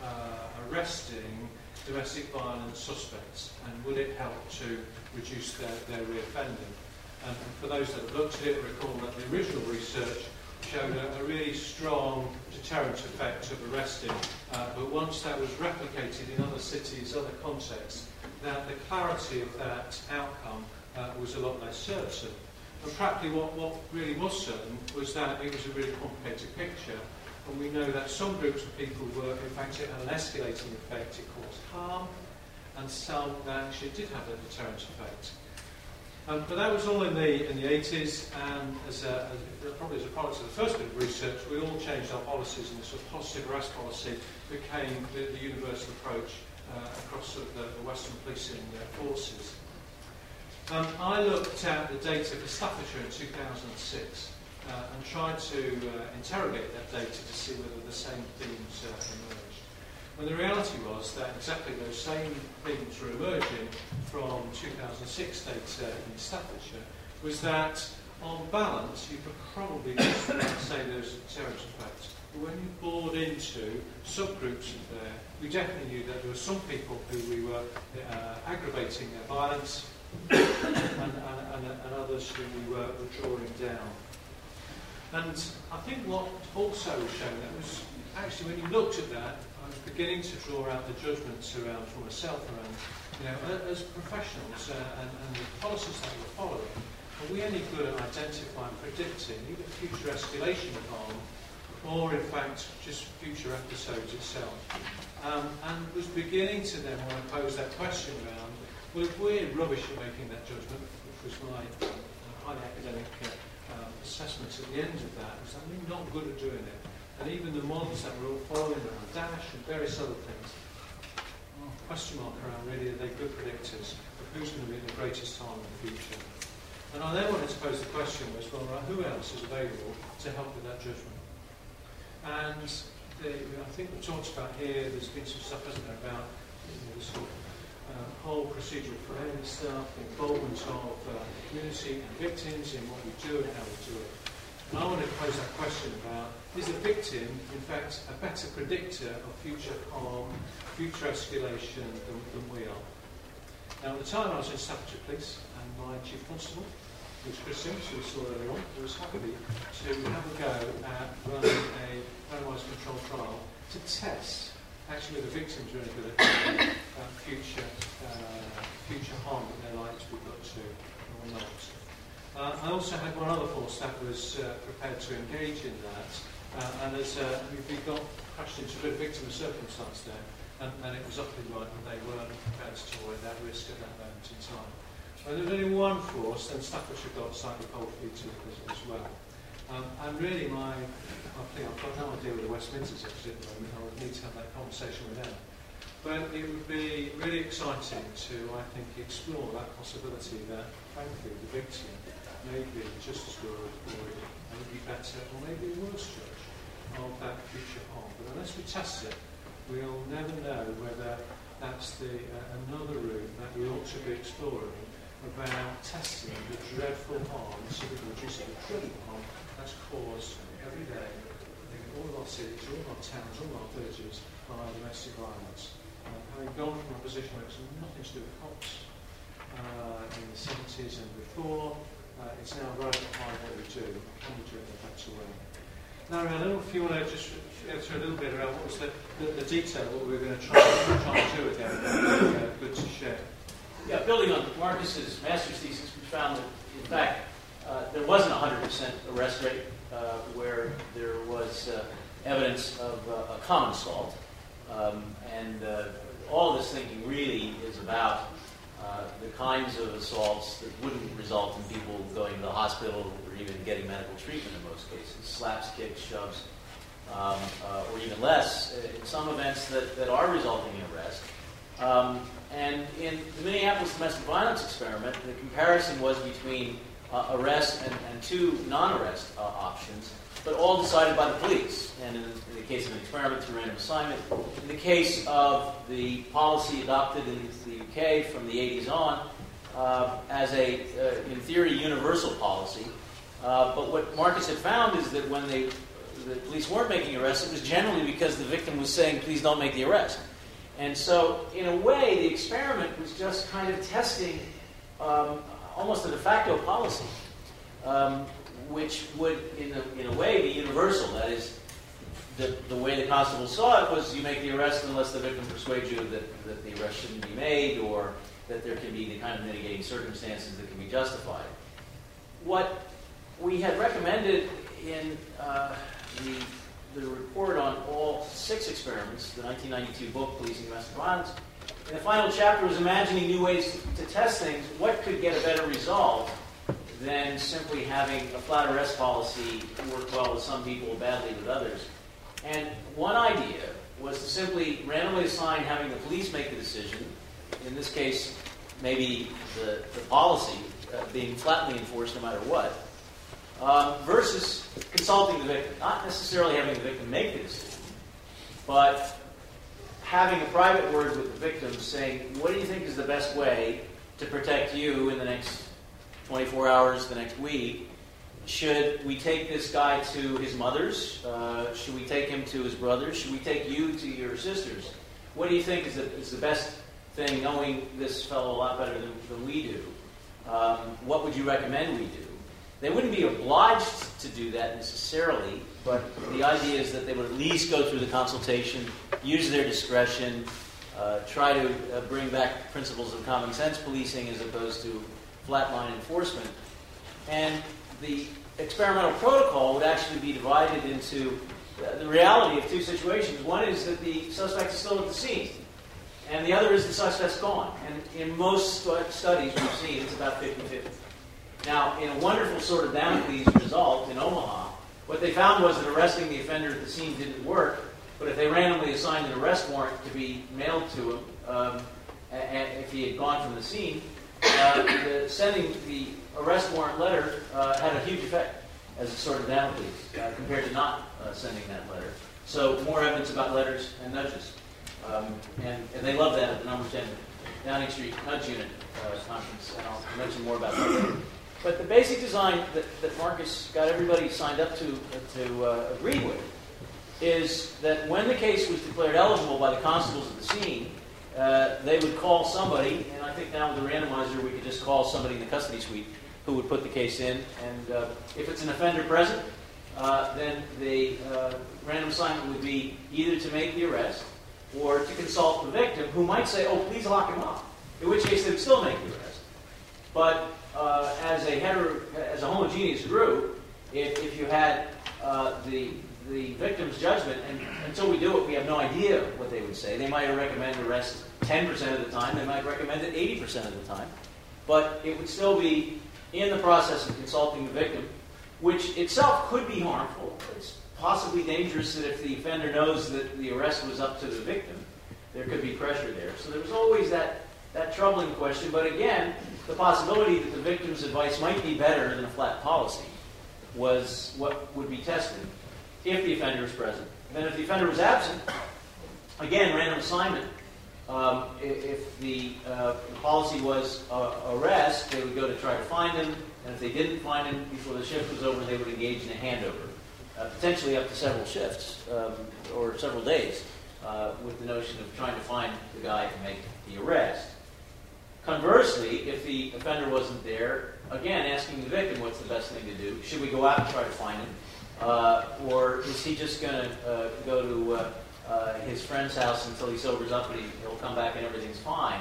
uh, arresting domestic violence suspects and would it help to reduce their, their reoffending. And for those that have looked at it, recall that the original research showed a, a really strong deterrent effect of arresting, uh, but once that was replicated in other cities, other contexts, that the clarity of that outcome uh, was a lot less certain. And practically what, what really was certain was that it was a really complicated picture, and we know that some groups of people were, in fact, it had an escalating effect, it caused harm, and some that actually did have a deterrent effect. Um, but that was all in the in the eighties, and as, a, as probably as a product of the first bit of research, we all changed our policies, and the sort of positive arrest policy became the, the universal approach uh, across sort of the, the Western policing uh, forces. Um, I looked at the data for Staffordshire in two thousand six uh, and tried to uh, interrogate that data to see whether the same themes uh, emerged. And the reality was that exactly those same themes were emerging from two thousand six data in Staffordshire, was that on balance you could probably just say there's a deterrent effect. But when you bored into subgroups of there, we definitely knew that there were some people who we were uh, aggravating their violence, and, and, and, and others who we were, were drawing down. And I think what also was shown that was actually when you looked at that, I was beginning to draw out the judgments around for myself around, you know, as professionals uh, and, and the policies that we're following, are we any good at identifying, predicting either future escalation of harm or in fact just future episodes itself? Um, and was beginning to then want to pose that question around, well, if we're rubbish at making that judgment, which was my uh, highly academic uh, uh, assessment at the end of that, was that we're not good at doing it. And even the models that we're all following around, DASH and various other things, oh, question mark around really, are they good predictors of who's going to be the greatest harm in the future? And I then wanted to pose the question was, well, right, who else is available to help with that judgment? And the, I think we talked about here, there's been some stuff, hasn't there, about you know, the sort of Uh, whole procedural forensic stuff, involvement of uh, the community and victims in what we do and how we do it. And I wanted to pose that question about, is the victim, in fact, a better predictor of future harm, future escalation than, than we are? Now, at the time I was in Staffordshire Police, and my chief constable, who was Chris Sims, who we saw earlier on, was happy to have a go at running a randomised controlled trial to test actually the victims are any good at uh, future, uh, future harm that they're likely to be put to or not. Uh, I also had one other force that was uh, prepared to engage in that, uh, and as uh, we got crashed into a bit of victim of circumstance there, and, and it was utterly right that they weren't prepared to tolerate that risk at that moment in time. When there was only one force, then Staffordshire got slightly cold feet as, as well. Um, and really my, I think I've got no idea with the West Midlands actually at the moment. I would need to have that conversation with them. but it would be really exciting to, I think, explore that possibility that, frankly, the victim may be just as good, or maybe better, or maybe a worse judge of that future harm. But unless we test it, we'll never know whether that's the uh, another route that we ought to be exploring about testing the dreadful harm, so we can reduce the dreadful harm that's caused every day in all of our cities, all of our towns, all of our villages by domestic violence. Uh, having gone from a position where it's nothing to do with cops uh, in the seventies and before, uh, it's now right at the heart of what we do. Can we do it in a better way? Now, I don't know if you want to just go through a little bit about what was the, the, the detail, what we were going to try, try and do with that. Uh, good to share. Yeah, building on Marcus's master's thesis, we found that, in fact, uh, there wasn't a one hundred percent arrest rate uh, where there was uh, evidence of uh, a common assault. Um, and uh, all of this thinking really is about uh, the kinds of assaults that wouldn't result in people going to the hospital or even getting medical treatment in most cases. Slaps, kicks, shoves, um, uh, or even less in some events that, that are resulting in arrest. Um, and in the Minneapolis domestic violence experiment, the comparison was between uh, arrest and, and two non-arrest uh, options, but all decided by the police. And in, in the case of an experiment through random assignment, in the case of the policy adopted in the U K from the eighties on, uh, as a, uh, in theory, universal policy. Uh, but what Marcus had found is that when they, the police weren't making arrests, it was generally because the victim was saying, please don't make the arrest. And so, in a way, the experiment was just kind of testing um, almost a de facto policy, um, which would, in a, in a way, be universal. That is, the, the way the constable saw it was you make the arrest unless the victim persuades you that, that the arrest shouldn't be made or that there can be the kind of mitigating circumstances that can be justified. What we had recommended in uh, the the report on all six experiments, the nineteen ninety-two book, Policing Domestic Violence, in the final chapter was imagining new ways to, to test things. What could get a better result than simply having a flat arrest policy work well with some people, badly with others? And one idea was to simply randomly assign having the police make the decision, in this case, maybe the, the policy uh, being flatly enforced no matter what, Um, versus consulting the victim. Not necessarily having the victim make the decision, but having a private word with the victim saying, what do you think is the best way to protect you in the next twenty-four hours, the next week? Should we take this guy to his mother's? Uh, should we take him to his brother's? Should we take you to your sister's? What do you think is the, is the best thing, knowing this fellow a lot better than, than we do? Um, what would you recommend we do? They wouldn't be obliged to do that necessarily, but the idea is that they would at least go through the consultation, use their discretion, uh, try to uh, bring back principles of common sense policing as opposed to flatline enforcement. And the experimental protocol would actually be divided into uh, the reality of two situations. One is that the suspect is still at the scene, and the other is the suspect's gone. And in most st- studies we've seen, it's about fifty-fifty. Now, in a wonderful sort of Damocles result in Omaha, what they found was that arresting the offender at the scene didn't work, but if they randomly assigned an arrest warrant to be mailed to him, um, and if he had gone from the scene, uh, the, sending the arrest warrant letter uh, had a huge effect as a sort of Damocles uh, compared to not uh, sending that letter. So more evidence about letters and nudges. Um, and, and they love that at the number ten Downing Street Nudge Unit uh, conference, and I'll mention more about that later. But the basic design that, that Marcus got everybody signed up to, to uh, agree with is that when the case was declared eligible by the constables at the scene, uh, they would call somebody, and I think now with the randomizer we could just call somebody in the custody suite who would put the case in, and uh, if it's an offender present, uh, then the uh, random assignment would be either to make the arrest or to consult the victim, who might say, oh, please lock him up, in which case they would still make the arrest. But uh, as a hetero, as a homogeneous group, if, if you had uh, the the victim's judgment, and until we do it, we have no idea what they would say. They might recommend arrest ten percent of the time. They might recommend it eighty percent of the time. But it would still be in the process of consulting the victim, which itself could be harmful. It's possibly dangerous that if the offender knows that the arrest was up to the victim, there could be pressure there. So there was always that, that troubling question. But again, the possibility that the victim's advice might be better than a flat policy was what would be tested if the offender was present. Then if the offender was absent, again, random assignment. Um, if, if the, uh, the policy was uh, arrest, they would go to try to find him, and if they didn't find him before the shift was over, they would engage in a handover, uh, potentially up to several shifts um, or several days, uh, with the notion of trying to find the guy and make the arrest. Conversely, if the offender wasn't there, again, asking the victim what's the best thing to do. Should we go out and try to find him? Uh, or is he just going to uh, go to uh, uh, his friend's house until he sobers up and he, he'll come back and everything's fine?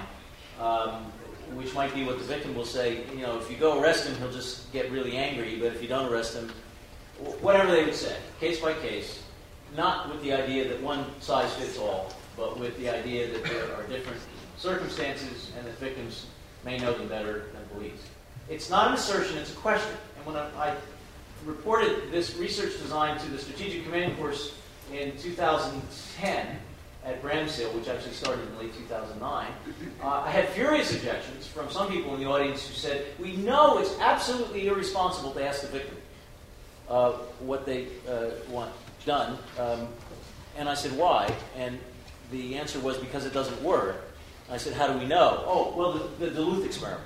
Um, which might be what the victim will say, you know, if you go arrest him, he'll just get really angry, but if you don't arrest him, whatever they would say, case by case, not with the idea that one size fits all, but with the idea that there are different circumstances and that victims may know them better than police. It's not an assertion, it's a question. And when I, I reported this research design to the Strategic Command course in two thousand ten at Bramshill, which actually started in late two thousand nine, uh, I had furious objections from some people in the audience who said, we know it's absolutely irresponsible to ask the victim uh, what they uh, want done. Um, and I said, why? And the answer was, because it doesn't work. I said, how do we know? Oh, well, the, the Duluth experiment.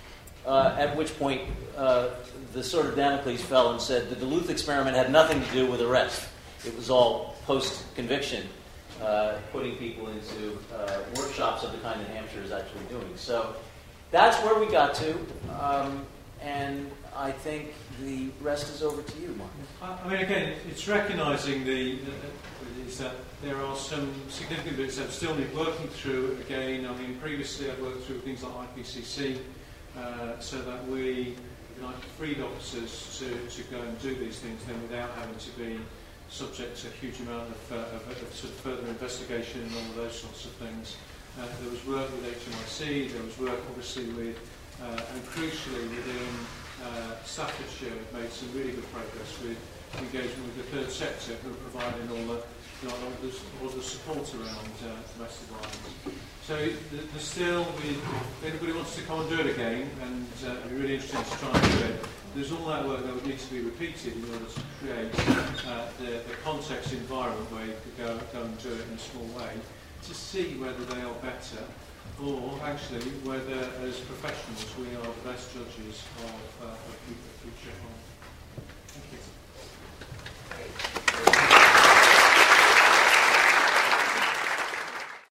Uh, at which point, uh, the sword of Damocles fell and said the Duluth experiment had nothing to do with arrest. It was all post-conviction, uh, putting people into uh, workshops of the kind that Hampshire is actually doing. So that's where we got to, um, and I think the rest is over to you, Mark. I mean, again, it's recognising the, the is that there are some significant bits that still need working through. Again, I mean, previously I've worked through things like I P C C, uh, so that we like freed officers to, to go and do these things then without having to be subject to a huge amount of, uh, of, of sort of further investigation and all of those sorts of things. Uh, there was work with H M I C, there was work obviously with, uh, and crucially within uh, Staffordshire, made some really good progress with engagement with the third sector, who are providing all the, you know, all the, all the support around uh, domestic violence. So there's still, we, if anybody wants to come and do it again, and uh, be really interested to try and do it, there's all that work that would need to be repeated in order to create uh, the, the context environment where you could go, go and do it in a small way, to see whether they are better, or actually whether, as professionals, we are the best judges of, uh, of future harm. Thank you.